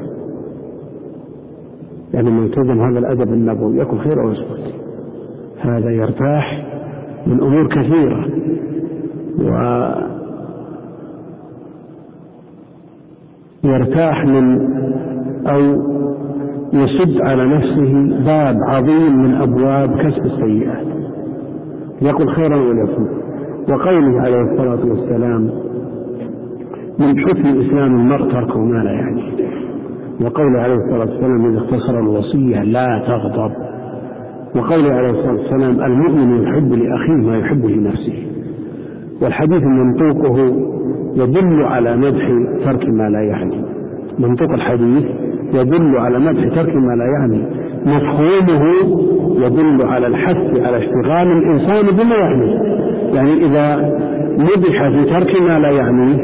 يعني من يلتزم هذا الأدب النبوي يقول خير أو يصمت، هذا يرتاح من أمور كثيرة. ويرتاح من أو يسد على نفسه باب عظيم من أبواب كسب السيئات، يقول خيرا وليكن. وقوله عليه الصلاة والسلام من حسن إسلام المرء تركه ما لا يعنيه، وقوله عليه الصلاة والسلام إذا اختصر الوصية لا تغضب، وقوله عليه الصلاة والسلام المؤمن يحب لأخيه ما يحب لنفسه. والحديث منطوقه يدل على مدح ترك ما لا يعني، منطوق الحديث يدل على مدح ترك ما لا يعني، مفهومه يدل على الحث على اشتغال الإنسان بما يعنيه. يعني إذا مدح في ترك ما لا يعنيه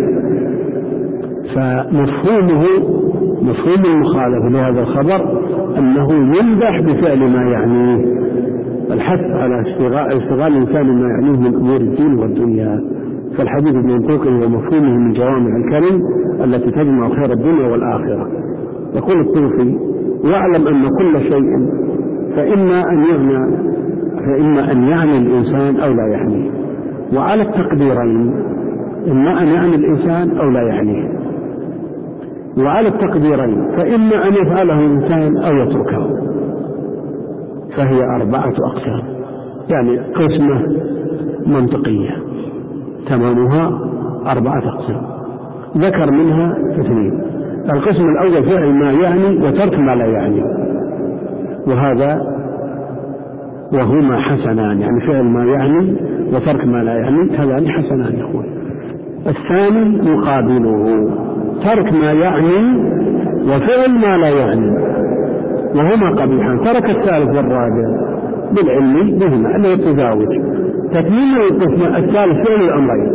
فمفهومه مفهوم المخالف لهذا الخبر أنه يمدح بفعل ما يعنيه، الحث على اشتغال الإنسان بما يعنيه من أمور الدين والدنيا. فالحديث بمنطوقه ومفهومه من جوامع الكلم التي تجمع خير الدنيا والآخرة. يقول الطوفي واعلم أن كل شيء فإما أن يعني الإنسان أو لا يعنيه، وعلى التقديرين إما أن يعني الإنسان أو لا يعنيه، وعلى التقديرين فإما أن يفعله الإنسان أو يتركه، فهي 4 أقسام، يعني قسمة منطقية تمامها 4 أقسام، ذكر منها 2. القسم الأول فعل ما يعني وترك ما لا يعني، وهما حسنان، يعني فعل ما يعني وترك ما لا يعني هذان حسنان يقول. الثاني يقابله ترك ما يعني وفعل ما لا يعني، وهما قبيحان. ترك الثالث والرابع بالعلم بهما أنه يتزاوج. تكميل القسم الثالث فعل الأمرين،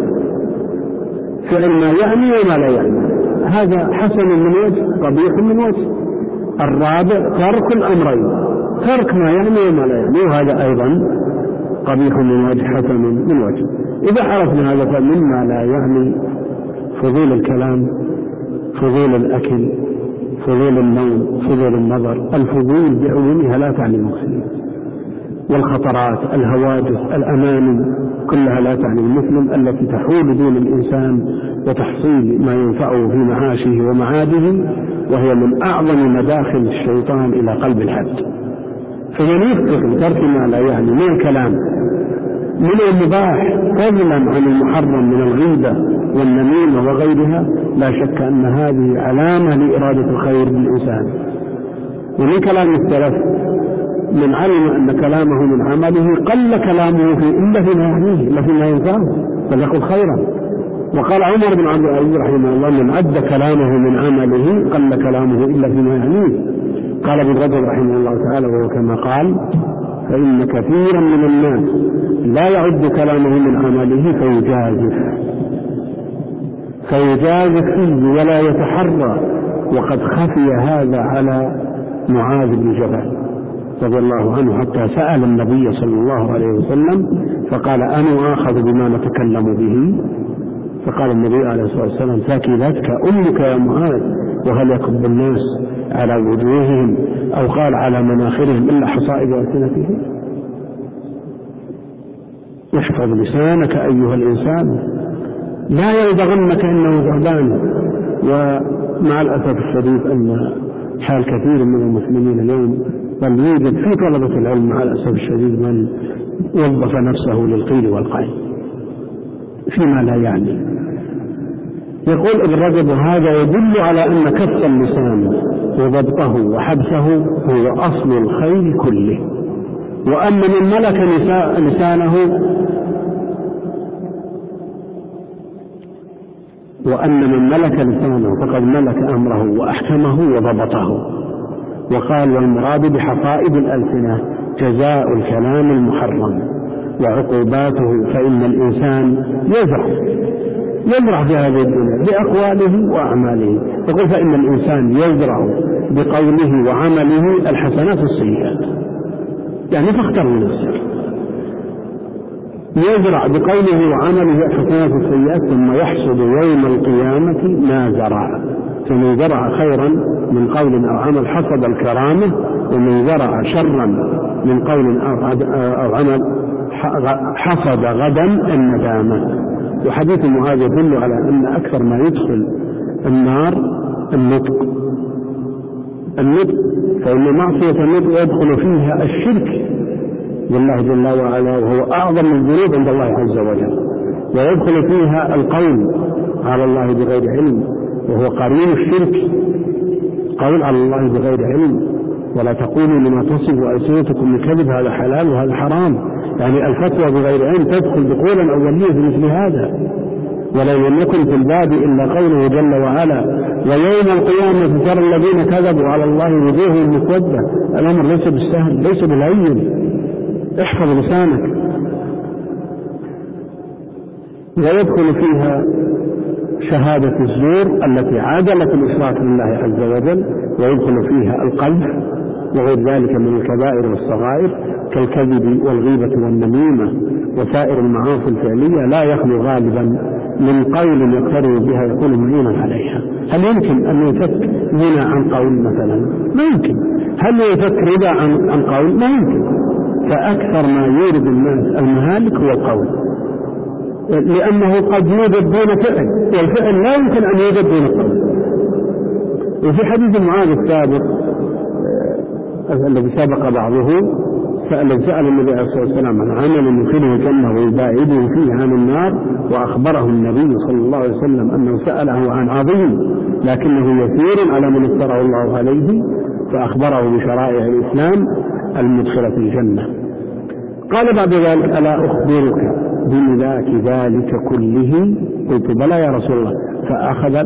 فعل ما يعني وما لا يعني، هذا حسن من وجه قبيح من وجه. الرابع ترك الأمرين، ترك ما يعني وما لا يعني، وهذا أيضا قبيح من وجه حسن من وجه. إذا عرفنا هذا فمما لا يعني فضول الكلام، فضول الأكل، فضول النوم، فضول النظر. الفضول بعمومها لا تعني المسلم، والخطرات، الهواجس، الأماني كلها لا تعني المسلم التي تحول دون الإنسان وتحصيل ما ينفعه في معاشه ومعاده، وهي من أعظم مداخل الشيطان إلى قلب العبد. فمن يفرق ترك ما لا يعني من الكلام من المباح فضلا عن المحرم من الغيبة والنميمة وغيرها، لا شك أن هذه علامة لإرادة الخير بالإنسان. ومن كلام السلف من علم أن كلامه من عمله قل كلامه في إلا فيما يعنيه إلا فيما ينفعه فليقل خيرا. وقال عمر بن عبد العزيز رحمه الله من عد كلامه من عمله قل كلامه إلا فيما يعنيه. قال ابن رجب رحمه الله تعالى وهو كما قال فإن كثيرا من الناس لا يعد كلامه من عمله فيجازف فيه ولا يتحرى، وقد خفي هذا على معاذ بن جبل رضي الله عنه حتى سأل النبي صلى الله عليه وسلم فقال أنا آخذ بما نتكلم به؟ فقال النبي عليه الصلاة والسلام ثكلتك أمك يا معاذ، وهل يكب الناس على وجوههم أو قال على مناخرهم إلا حصائد ألسنتهم؟ احفظ لسانك أيها الإنسان لا يلدغنك إنه ثعبان. ومع الأسف الشديد أن حال كثير من المسلمين اليوم بل يوجد في طلبة العلم مع الأسف الشديد من وظف نفسه للقيل والقال فيما لا يعني. يقول ابن رجب هذا يدل على أن كف اللسان وضبطه وحبسه هو أصل الخير كله، وأن من ملك لسانه فقد ملك أمره وأحكمه وضبطه. وقال والمراد بحصائد الألسنة جزاء الكلام المحرم وعقوباته، فإن الإنسان يزرع في هذه الدنيا بأقواله وأعماله. يقول فإن الإنسان يزرع بقوله وعمله الحسنات والسيئات، يعني فاختر نفسك. يزرع بقوله وعمله الحسنات والسيئات ثم يحصد يوم القيامة ما زرع. فمن زرع خيرا من قول أو عمل حصد الكرامة، ومن زرع شرا من قول أو عمل حصد غدا الندامة. وحديث معاذ يدل على أن أكثر ما يدخل النار النطق، فإن معصية النطق يدخل فيها الشرك بالله جل وعلا وهو أعظم الذنوب عند الله عز وجل، ويدخل فيها القول على الله بغير علم وهو قرين الشرك، قول على الله بغير علم، ولا تقولوا لما تصف ألسنتكم الكذب هذا حلال وهذا حرام، يعني الفتوى بغير علم تدخل دخولا أوليا في مثل هذا. ولو لم يكن في الباب إلا قوله جل وعلا ويوم القيامة ترى الذين كذبوا على الله وجوههم مسودة. الأمر ليس بالسهل، ليس بالهين، احفظ لسانك. ويدخل فيها شهادة الزور التي عادلت الإشراك بالله عز وجل، ويدخل فيها القذف وغير ذلك من الكبائر والصغائر كالكذب والغيبة والنميمة وسائر المعاصي الفعلية، لا يخلو غالبا من قول يقترن بها يكون معينا عليها. هل يمكن أن يفك زنا عن قول مثلا؟ ما يمكن. هل يفك ربا عن قول؟ ما يمكن. فأكثر ما يورد الناس المهالك هو القول، لأنه قد يوجد دون فعل، والفعل لا يمكن أن يوجد دون القول. وفي حديث معاذ السابق الذي سبق بعضه سأل النبي عليه الصلاة والسلام عن عمل يدخله الجنة ويباعده فيه عن النار، وأخبره النبي صلى الله عليه وسلم أنه سأله عن عظيم لكنه يسير على من افترض الله عليه، فأخبره بشرائع الإسلام المدخلة الجنة. قال بعد ذلك ألا أخبرك بملاك ذلك كله؟ قلت بلى يا رسول الله. فأخذ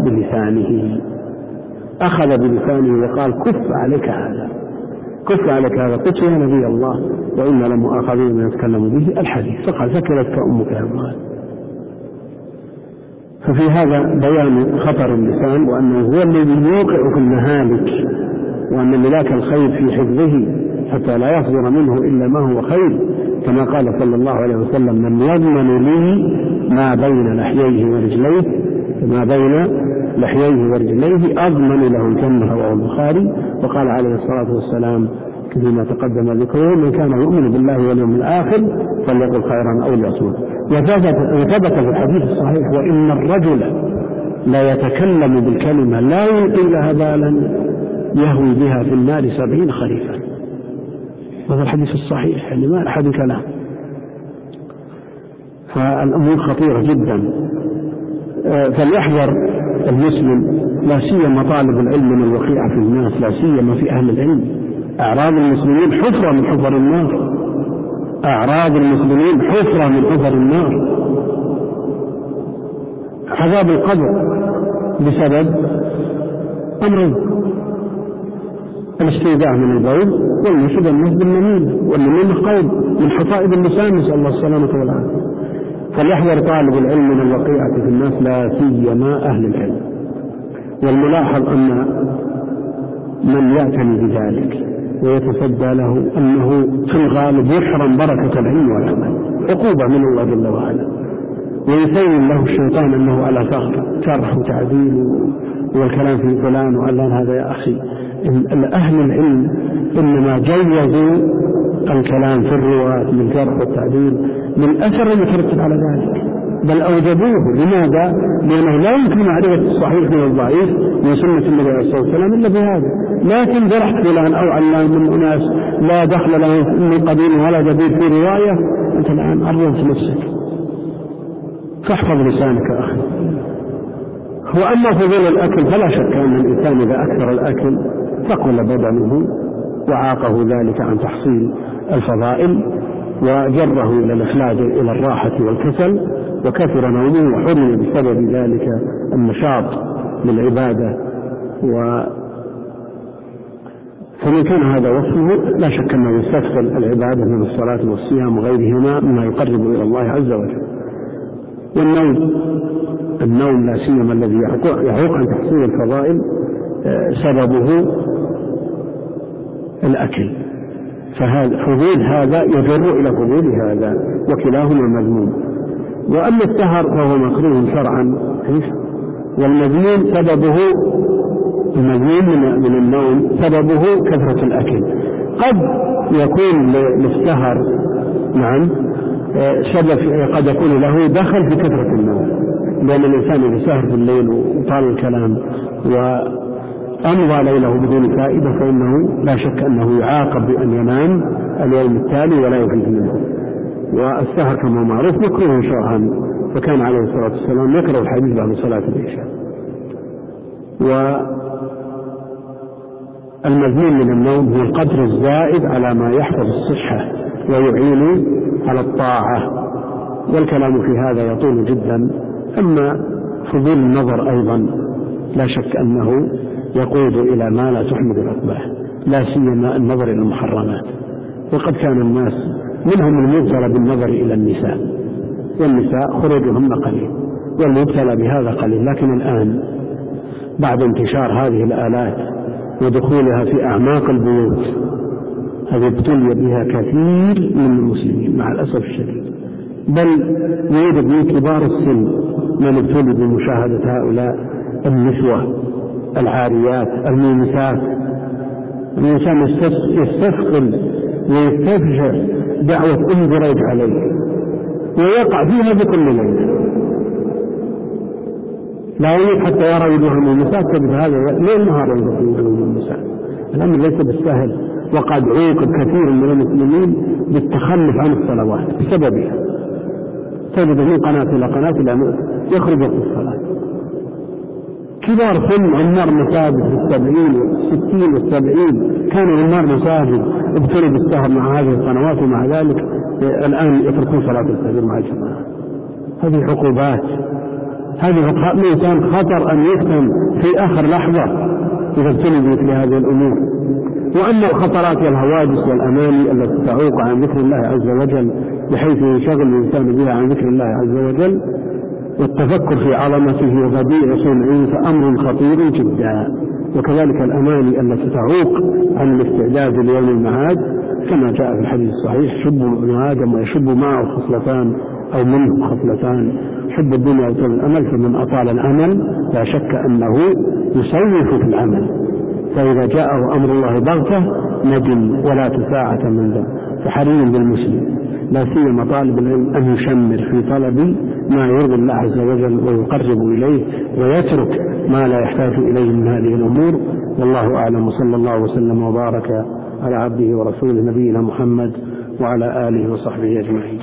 بلسانه وقال كف عليك هذا، كف عليك هذا. قلت يا نبي الله وإنا لمؤاخذون بما يتكلم به الحديث. فقال ثكلتك أمك يا معاذ. ففي هذا بيان خطر اللسان، وأنه هو الذي يوقع في المهالك، وأن ملاك الخير في حفظه حتى لا يصدر منه إلا ما هو خير، كما قال صلى الله عليه وسلم من يضمن لي ما بين لحييه ورجليه أضمن له الجنة. رواه البخاري. وقال عليه الصلاة والسلام كما تقدم ذكره من كان يؤمن بالله واليوم الآخر فليقل خيرا أو ليصمت. وثبت في الحديث الصحيح وإن الرجل لا يتكلم بالكلمة لا يلقي لها بالا يهوي بها في النار 70 خريفا. هذا الحديث الصحيح، يعني ما أحد كلام. فالأمور خطيرة جدا، فليحذر المسلم لا سيما طالب العلم من الوقيعة في الناس، لا سيما في أهل العلم. أعراض المسلمين حفرة من حفر النار، أعراض المسلمين حفرة من حفر النار. عذاب القبر بسبب أمرين: الاستيداع من البول، والمشهد الناس بالنميمة، والنميمة قول من حصائد اللسان، نسأل الله السلامة والعافية. فليحذر طالب العلم من الوقيعة في الناس لا سيما أهل العلم. والملاحظ أن من يعتني بذلك ويتصدى له أنه في الغالب يحرم بركة العلم والعمل، عقوبة من الله جل وعلا، ويسير له الشيطان أنه على ثغر شرح وتعديل والكلام في فلان وعلان. هذا يا أخي أهل العلم إنما جوزوا الكلام في الرواة من جرح والتعديل من أثر يترتب على ذلك، بل أوجبوه. لماذا؟ لأنه لا يمكن معرفة الصحيح من الضعيف من سنة النبي عليه الصلاة والسلام إلا بهذا. لكن جرح فلان أو علان من أناس لا دخل له من قديم ولا جديد في رواية، أنت الآن أرض نفسك، فاحفظ لسانك أخي. وأما فضول الأكل فلا شك أن الإنسان إذا أكثر الأكل ثقل بدنه وعاقه ذلك عن تحصيل الفضائل وجره إلى الإخلاج إلى الراحة والكسل، وكثر نومه وحرم بسبب ذلك النشاط للعبادة. فمن كان هذا وصفه لا شك أنه يستثقل العبادة من الصلاة والصيام وغيرهما مما يقرب إلى الله عز وجل. والنوم لا سيما الذي يعوق عن تحصيل الفضائل سببه الأكل، ففضول هذا يجر إلى فضول هذا، وكلاهما مذموم. وأما السهر فهو مكروه شرعا، والمذموم سببه المذموم من النوم سببه كثرة الأكل. قد يكون للسهر نعم سبب قد يكون له دخل في كثرة النوم، لأن الإنسان إذا سهر في الليل وطال الكلام وأمضى ليله بدون فائدة فإنه لا شك أنه يعاقب بأن ينام اليوم التالي ولا يفيد منه. والسهر كما معروف مكروه شرعا، فكان عليه الصلاة والسلام يكره الحديث بعد صلاة العشاء. والمذموم من النوم هو القدر الزائد على ما يحفظ الصحة ويعين على الطاعة، والكلام في هذا يطول جدا. أما فضول النظر أيضا لا شك أنه يقود إلى ما لا تحمد العقبة، لا سيما النظر إلى المحرمات. وقد كان الناس منهم المبتلى بالنظر إلى النساء، والنساء خروجهن قليل والمبتلى بهذا قليل، لكن الآن بعد انتشار هذه الآلات ودخولها في أعماق البيوت هذه ابتلي بها كثير من المسلمين مع الأسف الشديد، بل يوجد من كبار السن من ابتلي بمشاهدة هؤلاء النسوة العاريات الميمسات. الإنسان يستثقل ويستفجع دعوة انظريت عليه ويقع فيها بكل ليلة، لا يريد حتى يرى وجوه الميمسات، تجد هذا ليل نهار ينظر في وجوه الميمسات. الأمر ليس بالسهل، وقد عوقب كثير من المسلمين بالتخلف عن الصلوات بسببها. تجد من قناة إلى قناة إلى يخرج وقت الصلاة. كبار سن عمار مساجد في 70 و60 و70 كانوا عمار مساجد ابتلوا بالسهر مع هذه القنوات، ومع ذلك الآن يتركون صلاة الفجر مع الجماعة. هذه عقوبات، هذه الإنسان خطر أن يفتن في آخر لحظة إذا ابتلوا بمثل هذه الأمور. وأما الخطرات والهواجس والأماني التي تعوق عن ذكر الله عز وجل بحيث ينشغل الإنسان بها عن ذكر الله عز وجل والتفكر في عظمته وبديع صنعه فأمر خطير جدا. وكذلك الأماني التي تعوق عن الاستعداد ليوم المعاد، كما جاء في الحديث الصحيح: شب ابن آدم ويشب معه خصلتان أو منه خصلتان، حب الدنيا وطول الأمل، فمن أطال الأمل لا شك أنه يسوف في العمل، فإذا جاءه أمر الله بغتة ندم ولا ساعة من ذا. فحري بالمسلم لا سيما طالب العلم أن يشمر في طلب ما يرضي الله عز وجل ويقرب إليه، ويترك ما لا يحتاج إليه من هذه الأمور. والله أعلم، وصلى الله وسلم وبارك على عبده ورسوله نبينا محمد وعلى آله وصحبه أجمعين.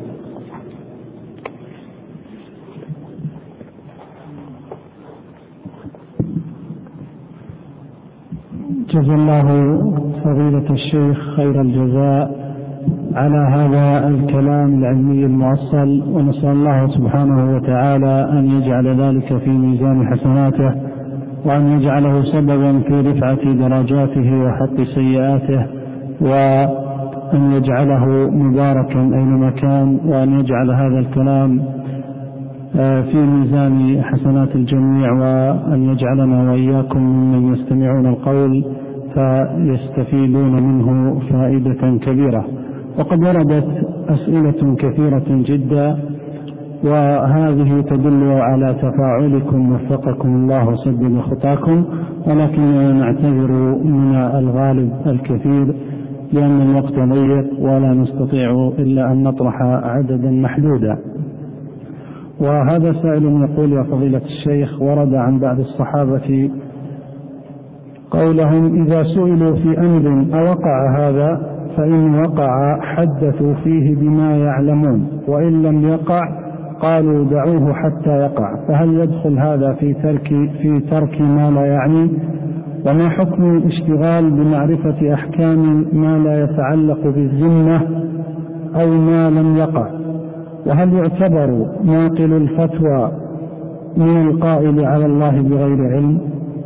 جزا الله فضيلة الشيخ خير الجزاء على هذا الكلام العلمي المؤصل، ونسأل الله سبحانه وتعالى أن يجعل ذلك في ميزان حسناته، وأن يجعله سببا في رفعة درجاته وحط سيئاته، وأن يجعله مباركا أينما كان، وأن يجعل هذا الكلام في ميزان حسنات الجميع، وأن يجعلنا وإياكم ممن يستمعون القول فيستفيدون منه فائدة كبيرة. وقد وردت أسئلة كثيرة جدا، وهذه تدل على تفاعلكم وفقكم الله وسدد خطاكم، ولكننا نعتذر من الغالب الكثير لأن الوقت ضيق ولا نستطيع إلا أن نطرح عددا محدودا. وهذا سائل يقول: يا فضيلة الشيخ، ورد عن بعض الصحابة قولهم إذا سئلوا في أمر أوقع هذا فإن وقع حدثوا فيه بما يعلمون، وإن لم يقع قالوا دعوه حتى يقع، فهل يدخل هذا في ترك ما لا يعني؟ وما حكم الاشتغال بمعرفة أحكام ما لا يتعلق بالذمة أو ما لم يقع؟ وهل يعتبر ناقل الفتوى من القائل على الله بغير علم؟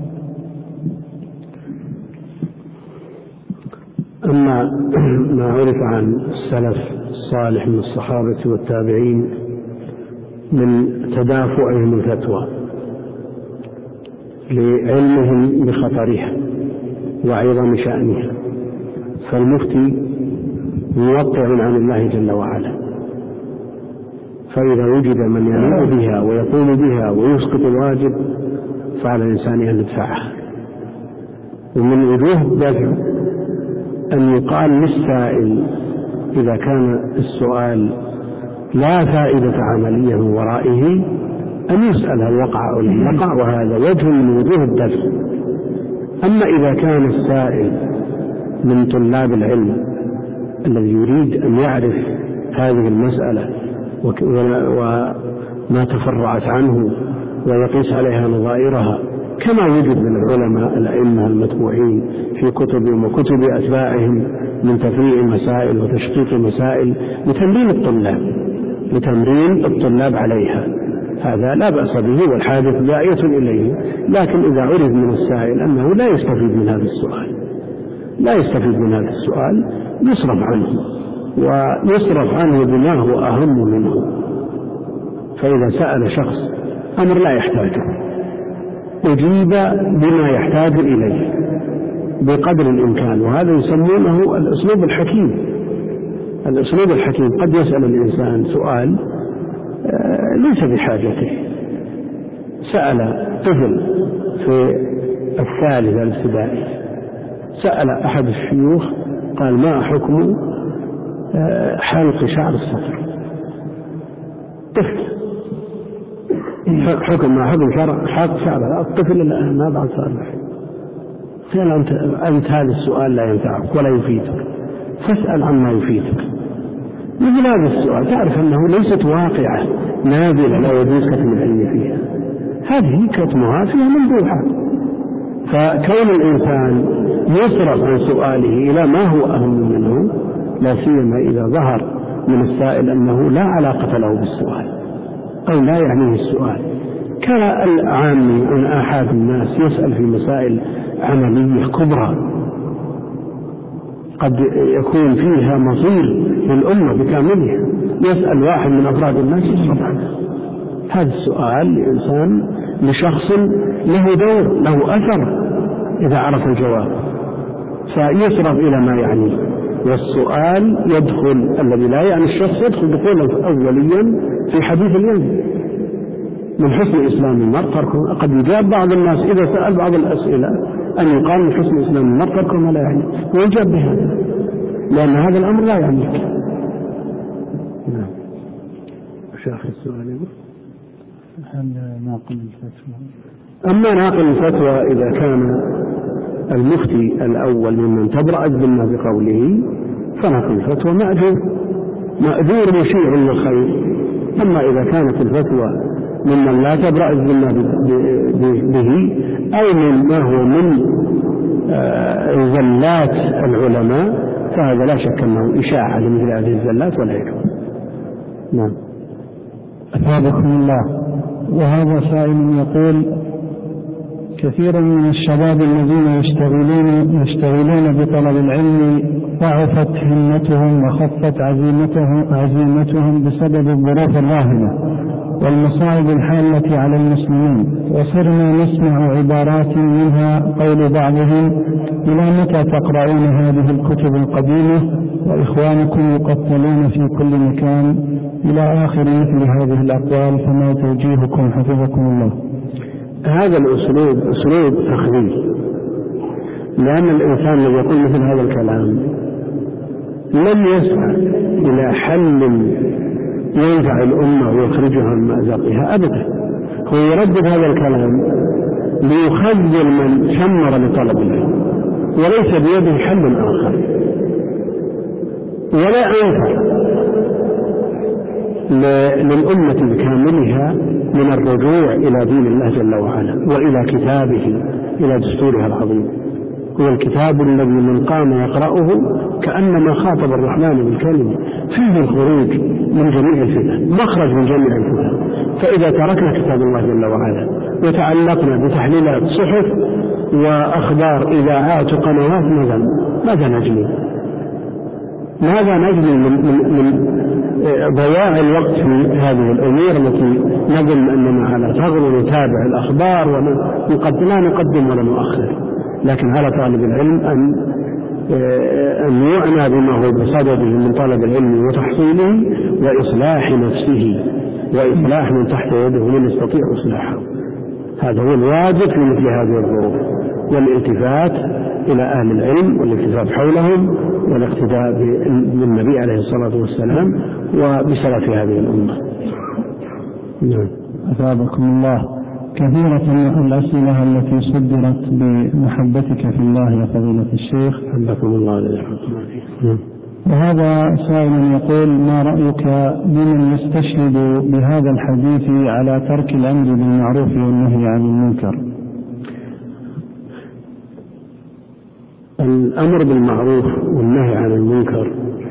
أما ما عرف عن السلف الصالح من الصحابة والتابعين من تدافعهم الفتوى لعلمهم بخطرها وعظم شأنها، فالمفتي موقع عن الله جل وعلا، فإذا وجد من ينوء بها ويقوم بها ويسقط الواجب فعلى الإنسان أن يدفعها. ومن وجوه الدفع أن يقال للسائل إذا كان السؤال لا فائدة عملية من ورائه أن يسأل هل وقع أو لم يقع، وهذا وجه من وجوه الدفع. أما إذا كان السائل من طلاب العلم الذي يريد أن يعرف هذه المسألة وما تفرعت عنه ويقيس عليها نظائرها، كما وجد من العلماء الأئمة المتبوعين في كتبهم وكتب أتباعهم من تفريع مسائل وتشقيق مسائل لتمرين الطلاب عليها، هذا لا بأس به والحاجة داعية إليه. لكن إذا عرف من السائل أنه لا يستفيد من هذا السؤال يصرف عنه بما هو أهم منه. فإذا سأل شخص أمر لا يحتاجه أجيب بما يحتاج إليه بقدر الإمكان، وهذا يسمونه الأسلوب الحكيم. قد يسأل الإنسان سؤال ليس بحاجته. سأل طفل في الثالث الابتدائي، سأل أحد الشيوخ قال ما حكم حلق شعر الصدر؟ طفل ما حكم حلق شعر الطفل؟ ما بعد صار قال أنت هذا السؤال لا ينفعك ولا يفيدك، فاسأل عما يفيدك. مثل هذا السؤال تعرف أنه ليست واقعة نابلة لا يجوز كتم العلم فيها، هذه كتمها فيها مندوحة. فكون الإنسان يصرف عن سؤاله إلى ما هو أهم منه، لا سيما إذا ظهر من السائل أنه لا علاقة له بالسؤال أو لا يعنيه السؤال، كالعامي عن آحاد الناس يسأل في مسائل عملية كبرى قد يكون فيها مصير للأمة بكاملها، يسأل واحد من أفراد الناس يصرف عنه. هذا السؤال لشخص له دور له أثر إذا عرف الجواب، فيصرف إلى ما يعنيه. والسؤال يدخل الذي لا يعني الشخص يدخل دخولا أوليا في حديث اليوم من حسن إسلام المرء تركه. قد يجاب بعض الناس إذا سأل بعض الأسئلة أن يقال من حسن إسلام المرء تركه ما لا يعني، ويجاب بهذا لأن هذا الأمر لا يعنيك. نعم. وش آخر السؤال؟ ناقل الفتوى. أما ناقل الفتوى إذا كان المفتي الأول ممن تبرأ الذمة بقوله فناقل الفتوى مأجور مشيع للخير. أما إذا كانت الفتوى ممن لا تبرأ الذمة به أو مما هو من زلات العلماء فهذا لا شك أنه إشاعة لمثل هذه الزلات ولا يجوز. نعم. أثابكم الله. وهذا سائل يقول كثيرا من الشباب الذين يشتغلون بطلب العلم ضعفت همتهم وخفت عزيمتهم بسبب الظروف الراهنة والمصائب الحالة على المسلمين، وصرنا نسمع عبارات منها قول بعضهم إلى متى تقرؤون هذه الكتب القديمة وإخوانكم يقتلون في كل مكان إلى آخر مثل هذه الأقوال، فما توجيهكم حفظكم الله؟ هذا الأسلوب أسلوب تخذيل، لأن الإنسان الذي يقول مثل هذا الكلام لم يسعى إلى حل ينفع الأمة ويخرجها من مأزقها أبدا. هو يردد هذا الكلام ليخذل من شمر لطلب العلم، وليس بيده حل آخر ولا أنفع للأمة بكاملها من الرجوع إلى دين الله جل وعلا وإلى كتابه، إلى دستورها العظيم. هو الكتاب الذي من قام يقرأه كأنما خاطب الرحمن بالكلمة، فيه الخروج من جميع الفتن، مخرج من جميع الفتن. فإذا تركنا كتاب الله جل وعلا وتعلقنا بتحليلات صحف وأخبار إذاعات وقنوات ماذا نجني؟ من ضياع الوقت في هذه الأمور التي نظن أننا على ثغر ونتابع الأخبار لا نقدم ولا نؤخر. لكن على طالب العلم أن يعنى بما هو بصدده من طلب العلم وتحصيله وإصلاح نفسه وإصلاح من تحت يده من يستطيع إصلاحه. هذا هو الواجب في مثل هذه الظروف، والالتفات إلى أهل العلم والالتفاف حولهم والاقتداء بالنبي عليه الصلاة والسلام وبسلف هذه الأمة. نعم. أثابكم الله. كثيرة الأسئلة التي صدرت بمحبتك في الله يا فضيلة الشيخ. حبكم الله لله. وهذا سائل يقول: ما رأيك بمن يستشهد بهذا الحديث على ترك الأمر بالمعروف والنهي عن المنكر؟ الأمر بالمعروف والنهي عن المنكر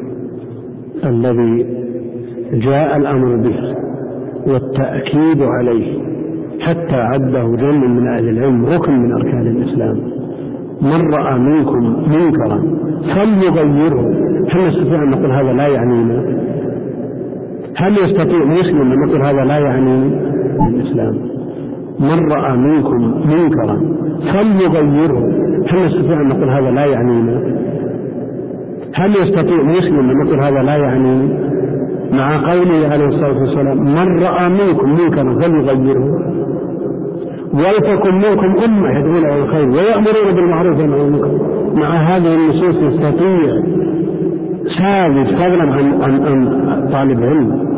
الذي جاء الأمر به والتأكيد عليه حتى عده جل من أهل العلم ركن من أركان الإسلام. من رأى منكم منكرا فليغيره. هل نستطيع أن نقول هذا لا يعنينا؟ هل يستطيع مسلم أن نقول هذا لا يعني الإسلام؟ من رأى منكم منكرا فليغيره. هل نستطيع أن نقول هذا لا يعنينا؟ هل يستطيع مسلم أن نقول هذا لا يعني؟ مع قوله عليه الصلاة والسلام: من رأى منكم منكرا فليغيره ولتكن منكم أمة يدعون إلى الخير ويأمرون بالمعروف وينهون عن المنكر. مع هذه النصوص يستطيع ثابت فضلا عن طالب علم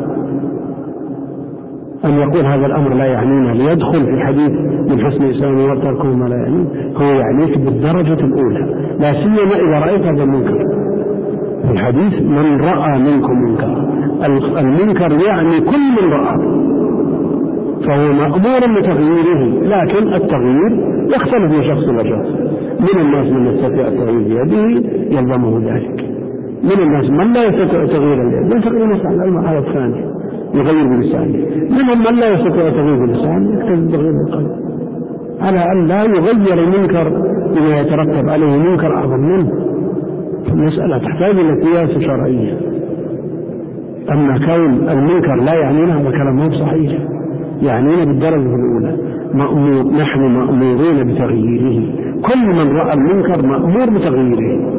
أن يقول هذا الأمر لا يعنينا ليدخل في حديث من حسن إسلامه وتركه ما لا يعني؟ هو يعنيك بالدرجة الأولى، لا سيما إذا رأيت هذا المنكر. في الحديث: من رأى منكم منكر. المنكر يعني كل من رأى، فهو مأمور بتغييره، لكن التغيير يختلف من شخص إلى شخص. من الناس من يستطيع التغيير بيده يلزمه ذلك، من الناس من لا يستطيع تغيير اليد يستطيع مثلا على الثاني يغير بلسانه، منهم من لا يستطيع تغيير بلسانه يكتب تغيير بالقلب، على أن لا يغير المنكر بما يترتب عليه منكر أعظم منه. المسألة تحتاج إلى قياس شرعية. أما كون المنكر لا يعنينا هذا كلام مو صحيح، يعنينا بالدرجة الأولى. نحن مأمورين بتغييره، كل من رأى المنكر مأمور بتغييره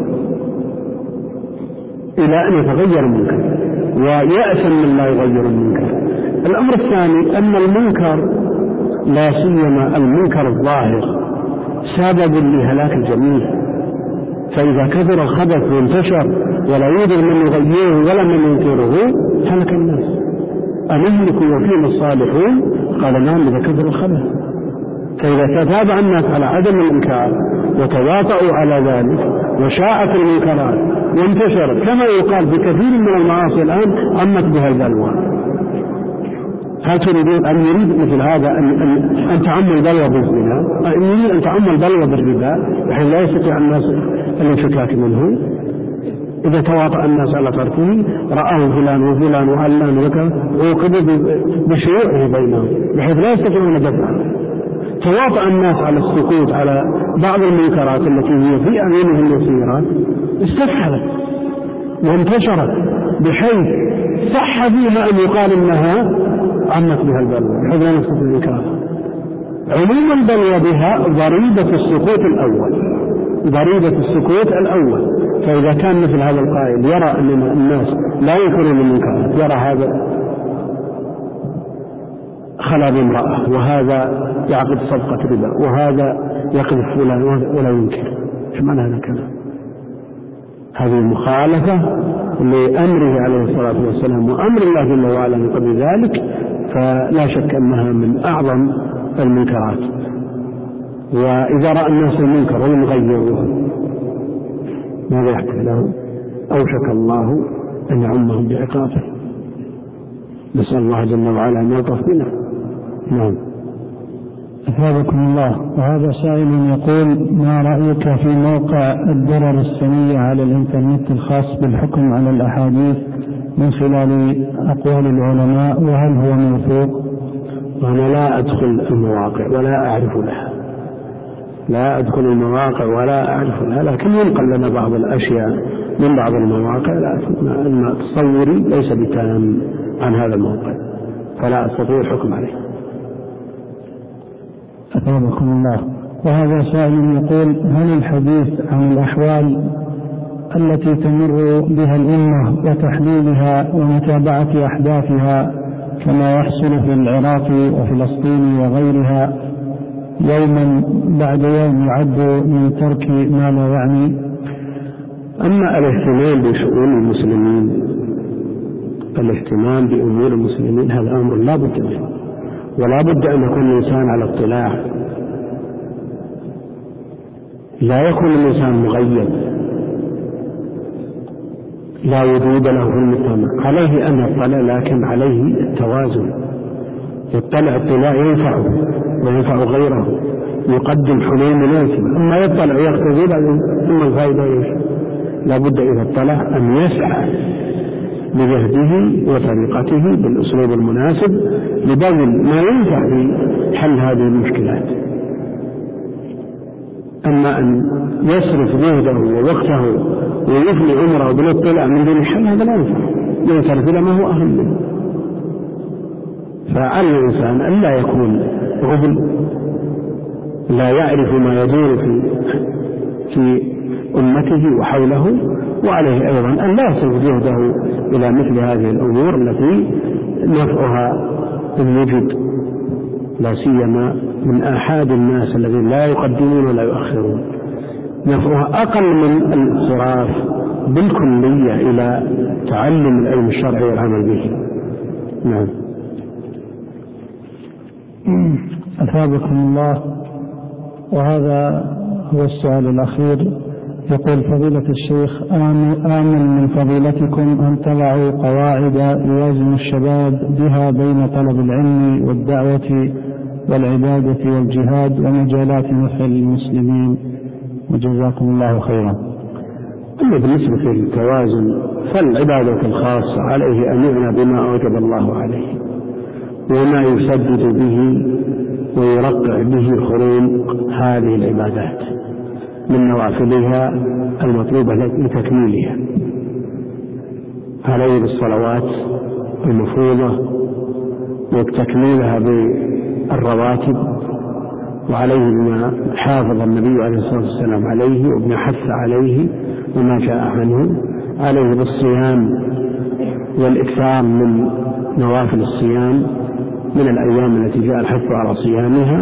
إلى أن يتغير المنكر، ويأثم من لا يغير المنكر. الأمر الثاني أن المنكر لا سيما المنكر الظاهر سبب لهلاك الجميع، فإذا كثر الخبث وانتشر ولا يوجد من يغيره ولا من ينكره هلك الناس. أنهلك وفينا الصالحون؟ قال نعم إذا كثر الخبث. فإذا تتابع الناس على عدم الإنكار وتواطؤوا على ذلك وشاءت المنكرات وانتشرت كما يقال بكثير من المعاصي الآن عمت بها البلوى. هل تريدون أن يريد مثل هذا أن تعم البلوى بالزنا؟ أن يريد أن تعم البلوى بالربا بحيث لا يستطيع الناس الانفكاك منه؟ إذا تواطأ الناس على تركه رأوا فلان وفلان وعلان وكذا وعوقبوا بشيوعه بينهم بحيث لا يستطيعون دفعه. تواطأ الناس على السكوت على بعض المنكرات التي هي في أعينهم يسيرات استفحلت وانتشرت بحيث صح فيها أن يقال إنها عمت بها البلوى بحيث لا نستطيع الإنكار. عموما البلوى بها ضريبة السكوت الأول، ضريبة السكوت الأول. فإذا كان مثل هذا القائل يرى أن الناس لا ينكرون المنكرات، يرى هذا خلى بامرأة وهذا يعقد صفقة ربا وهذا يقذف فلان ولا ينكر، ايش معنى هذا الكلام؟ هذه مخالفة لأمره عليه الصلاة والسلام وأمر الله جل وعلا من قبل ذلك، فلا شك أنها من أعظم المنكرات. وإذا رأى الناس المنكر ولم يغيروه ماذا يحدث لهم؟ أوشك الله أن يعمهم بعقابه. نسأل الله جل وعلا أن يلطف بنا. نعم. أثابكم الله. وهذا سائل يقول: ما رأيك في موقع الدرر السنية على الإنترنت الخاص بالحكم على الأحاديث من خلال أقوال العلماء، وهل هو موثوق؟ أنا لا أدخل المواقع ولا أعرف لها، لا أدخل المواقع ولا أعرف لها، لكن ينقل لنا بعض الأشياء من بعض المواقع، لكن تصوري ليس بتام عن هذا الموقع فلا أستطيع الحكم عليه. أثابكم الله. وهذا سائل يقول: هل الحديث عن الأحوال التي تمر بها الأمة وتحليلها ومتابعة أحداثها كما يحصل في العراق وفلسطين وغيرها يوما بعد يوم يعد من ترك ما لا يعني؟ أما الاهتمام بشؤون المسلمين، الاهتمام بأمور المسلمين هذا أمر لا بد منه، ولا بد أن يكون الإنسان على اطلاع، لا يكون الإنسان مغيب لا وجود له في المجتمع. عليه أن يطلع، لكن عليه التوازن، يطلع اطلاع ينفعه وينفع غيره، يقدم حلول مناسبة. أما يطلع ويقتدي ثم الفائدة ايش؟ لا بد إذا اطلع أن يسعى بجهده وطريقته بالأسلوب المناسب لبذل ما ينفع في حل هذه المشكلات. أما أن يصرف جهده ووقته ويفني عمره بالاطلاع من دون حل، هذا لا ينفع، ينصرف إلى ما هو أهم منه. فعلى الإنسان أن لا يكون غبل، لا يعرف ما يدور في أمته وحوله، وعليه أيضا أن لا يصرف جهده إلى مثل هذه الأمور التي نفعها إن وجد، لا سيما من آحاد الناس الذين لا يقدمون ولا يؤخرون، نفعها أقل من الانصراف بالكلية إلى تعلم العلم الشرعي والعمل به. نعم. أثابكم الله. وهذا هو السؤال الأخير. يقول فضيلة الشيخ: آمل من فضيلتكم أن تضعوا قواعد يوازن الشباب بها بين طلب العلم والدعوة والعبادة والجهاد ومجالات نفع المسلمين، وجزاكم الله خيرا. أما بالنسبة للتوازن فالعبادة الخاصة عليه أن يعنى بما أوجب الله عليه وما يسدد به ويرقع به خروج هذه العبادات من نوافلها المطلوبة لتكميلها، عليه بالصلوات المفروضة وتكميلها بالرواتب، وعليه بما حافظ النبي عليه الصلاة والسلام عليه وابن حث عليه وما جاء عنه، عليه بالصيام والإكثار من نوافل الصيام من الأيام التي جاء الحث على صيامها،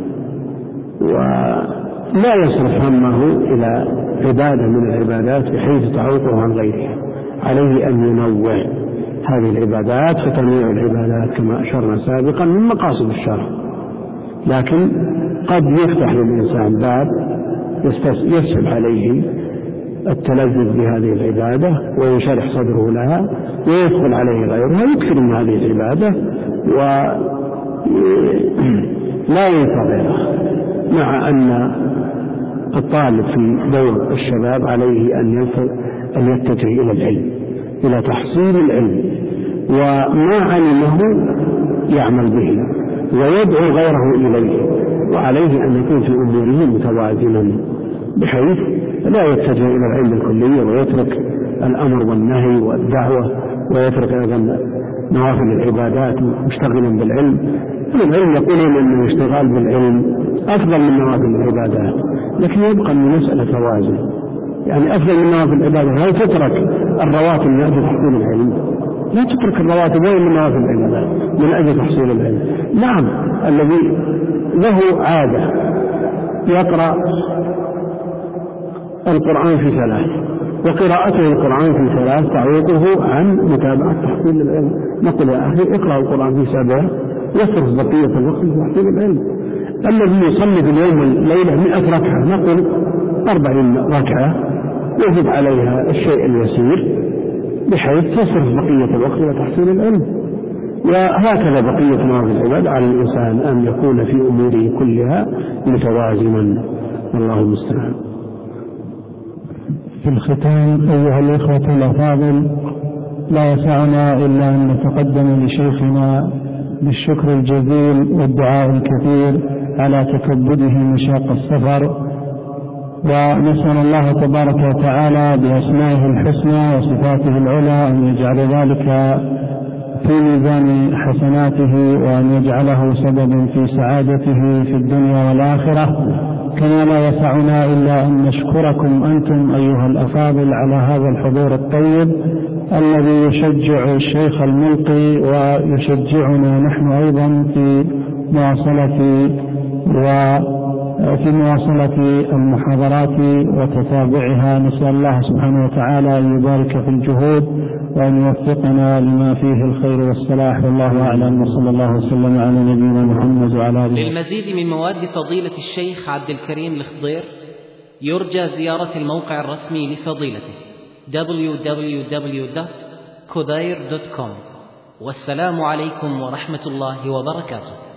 ولا يصرف همه إلى عبادة من العبادات بحيث تعوقه عن غيرها. عليه أن ينوع هذه العبادات، فتنويع العبادات كما أشرنا سابقا من مقاصد الشرع، لكن قد يفتح للإنسان باب يسهل عليه التلذذ بهذه العبادة وينشرح صدره لها ويدخل عليه غيرها يكثر من هذه العبادة ولا ينفع غيرها، مع أن الطالب في دور الشباب عليه أن يتجه إلى العلم، إلى تحصيل العلم، وما علمه يعمل به ويدعو غيره إليه، وعليه أن يكون في أموره متوازنا بحيث لا يتجه إلى العلم الكلية ويترك الأمر والنهي والدعوة ويترك أيضا نوافل العبادات مشتغلا بالعلم. العلم يقولون أن الاشتغال بالعلم أفضل من نوافل العبادات، لكن يبقى من مسألة توازن، يعني أفضل من نوافل العبادات. هل تترك الرواتب من أجل تحصيل العلم؟ لا تترك الرواتب ولا من نوافل العبادات من أجل تحصيل العلم. نعم، الذي له عادة يقرأ القرآن في 3 وقراءته القرآن في 3 تعوقه عن متابعة تحصيل العلم، نقول يا أخي اقرأ القرآن في 7 واصرف بقية الوقت في تحصيل العلم. الذي يصلي في اليوم والليلة 100 ركعة نقول 40 ركعة يجب عليها الشيء اليسير بحيث تصرف بقية الوقت إلى تحصيل العلم. وهكذا بقية نوافل العباد على الإنسان أن يكون في أموره كلها متوازنا، والله المستعان. في الختام أيها الإخوة الأفاضل، لا يسعنا إلا أن نتقدم لشيخنا بالشكر الجزيل والدعاء الكثير على تكبده مشاق السفر، ونسأل الله تبارك وتعالى بأسمائه الحسنى وصفاته العلى أن يجعل ذلك في ميزان حسناته وأن يجعله سببا في سعادته في الدنيا والآخرة. كما لا يسعنا إلا أن نشكركم أنتم أيها الأفاضل على هذا الحضور الطيب الذي يشجع الشيخ الملقي ويشجعنا نحن أيضا في مواصلة وفي مواصلة المحاضرات وتتابعها نسأل الله سبحانه وتعالى أن يبارك في الجهود وأن يوفقنا لما فيه الخير والصلاح، والله أعلم، وصلى الله وسلم على نبينا محمد وعلى آله. للمزيد من مواد فضيلة الشيخ عبد الكريم الخضير يرجى زيارة الموقع الرسمي لفضيلته www.khudair.com. والسلام عليكم ورحمة الله وبركاته.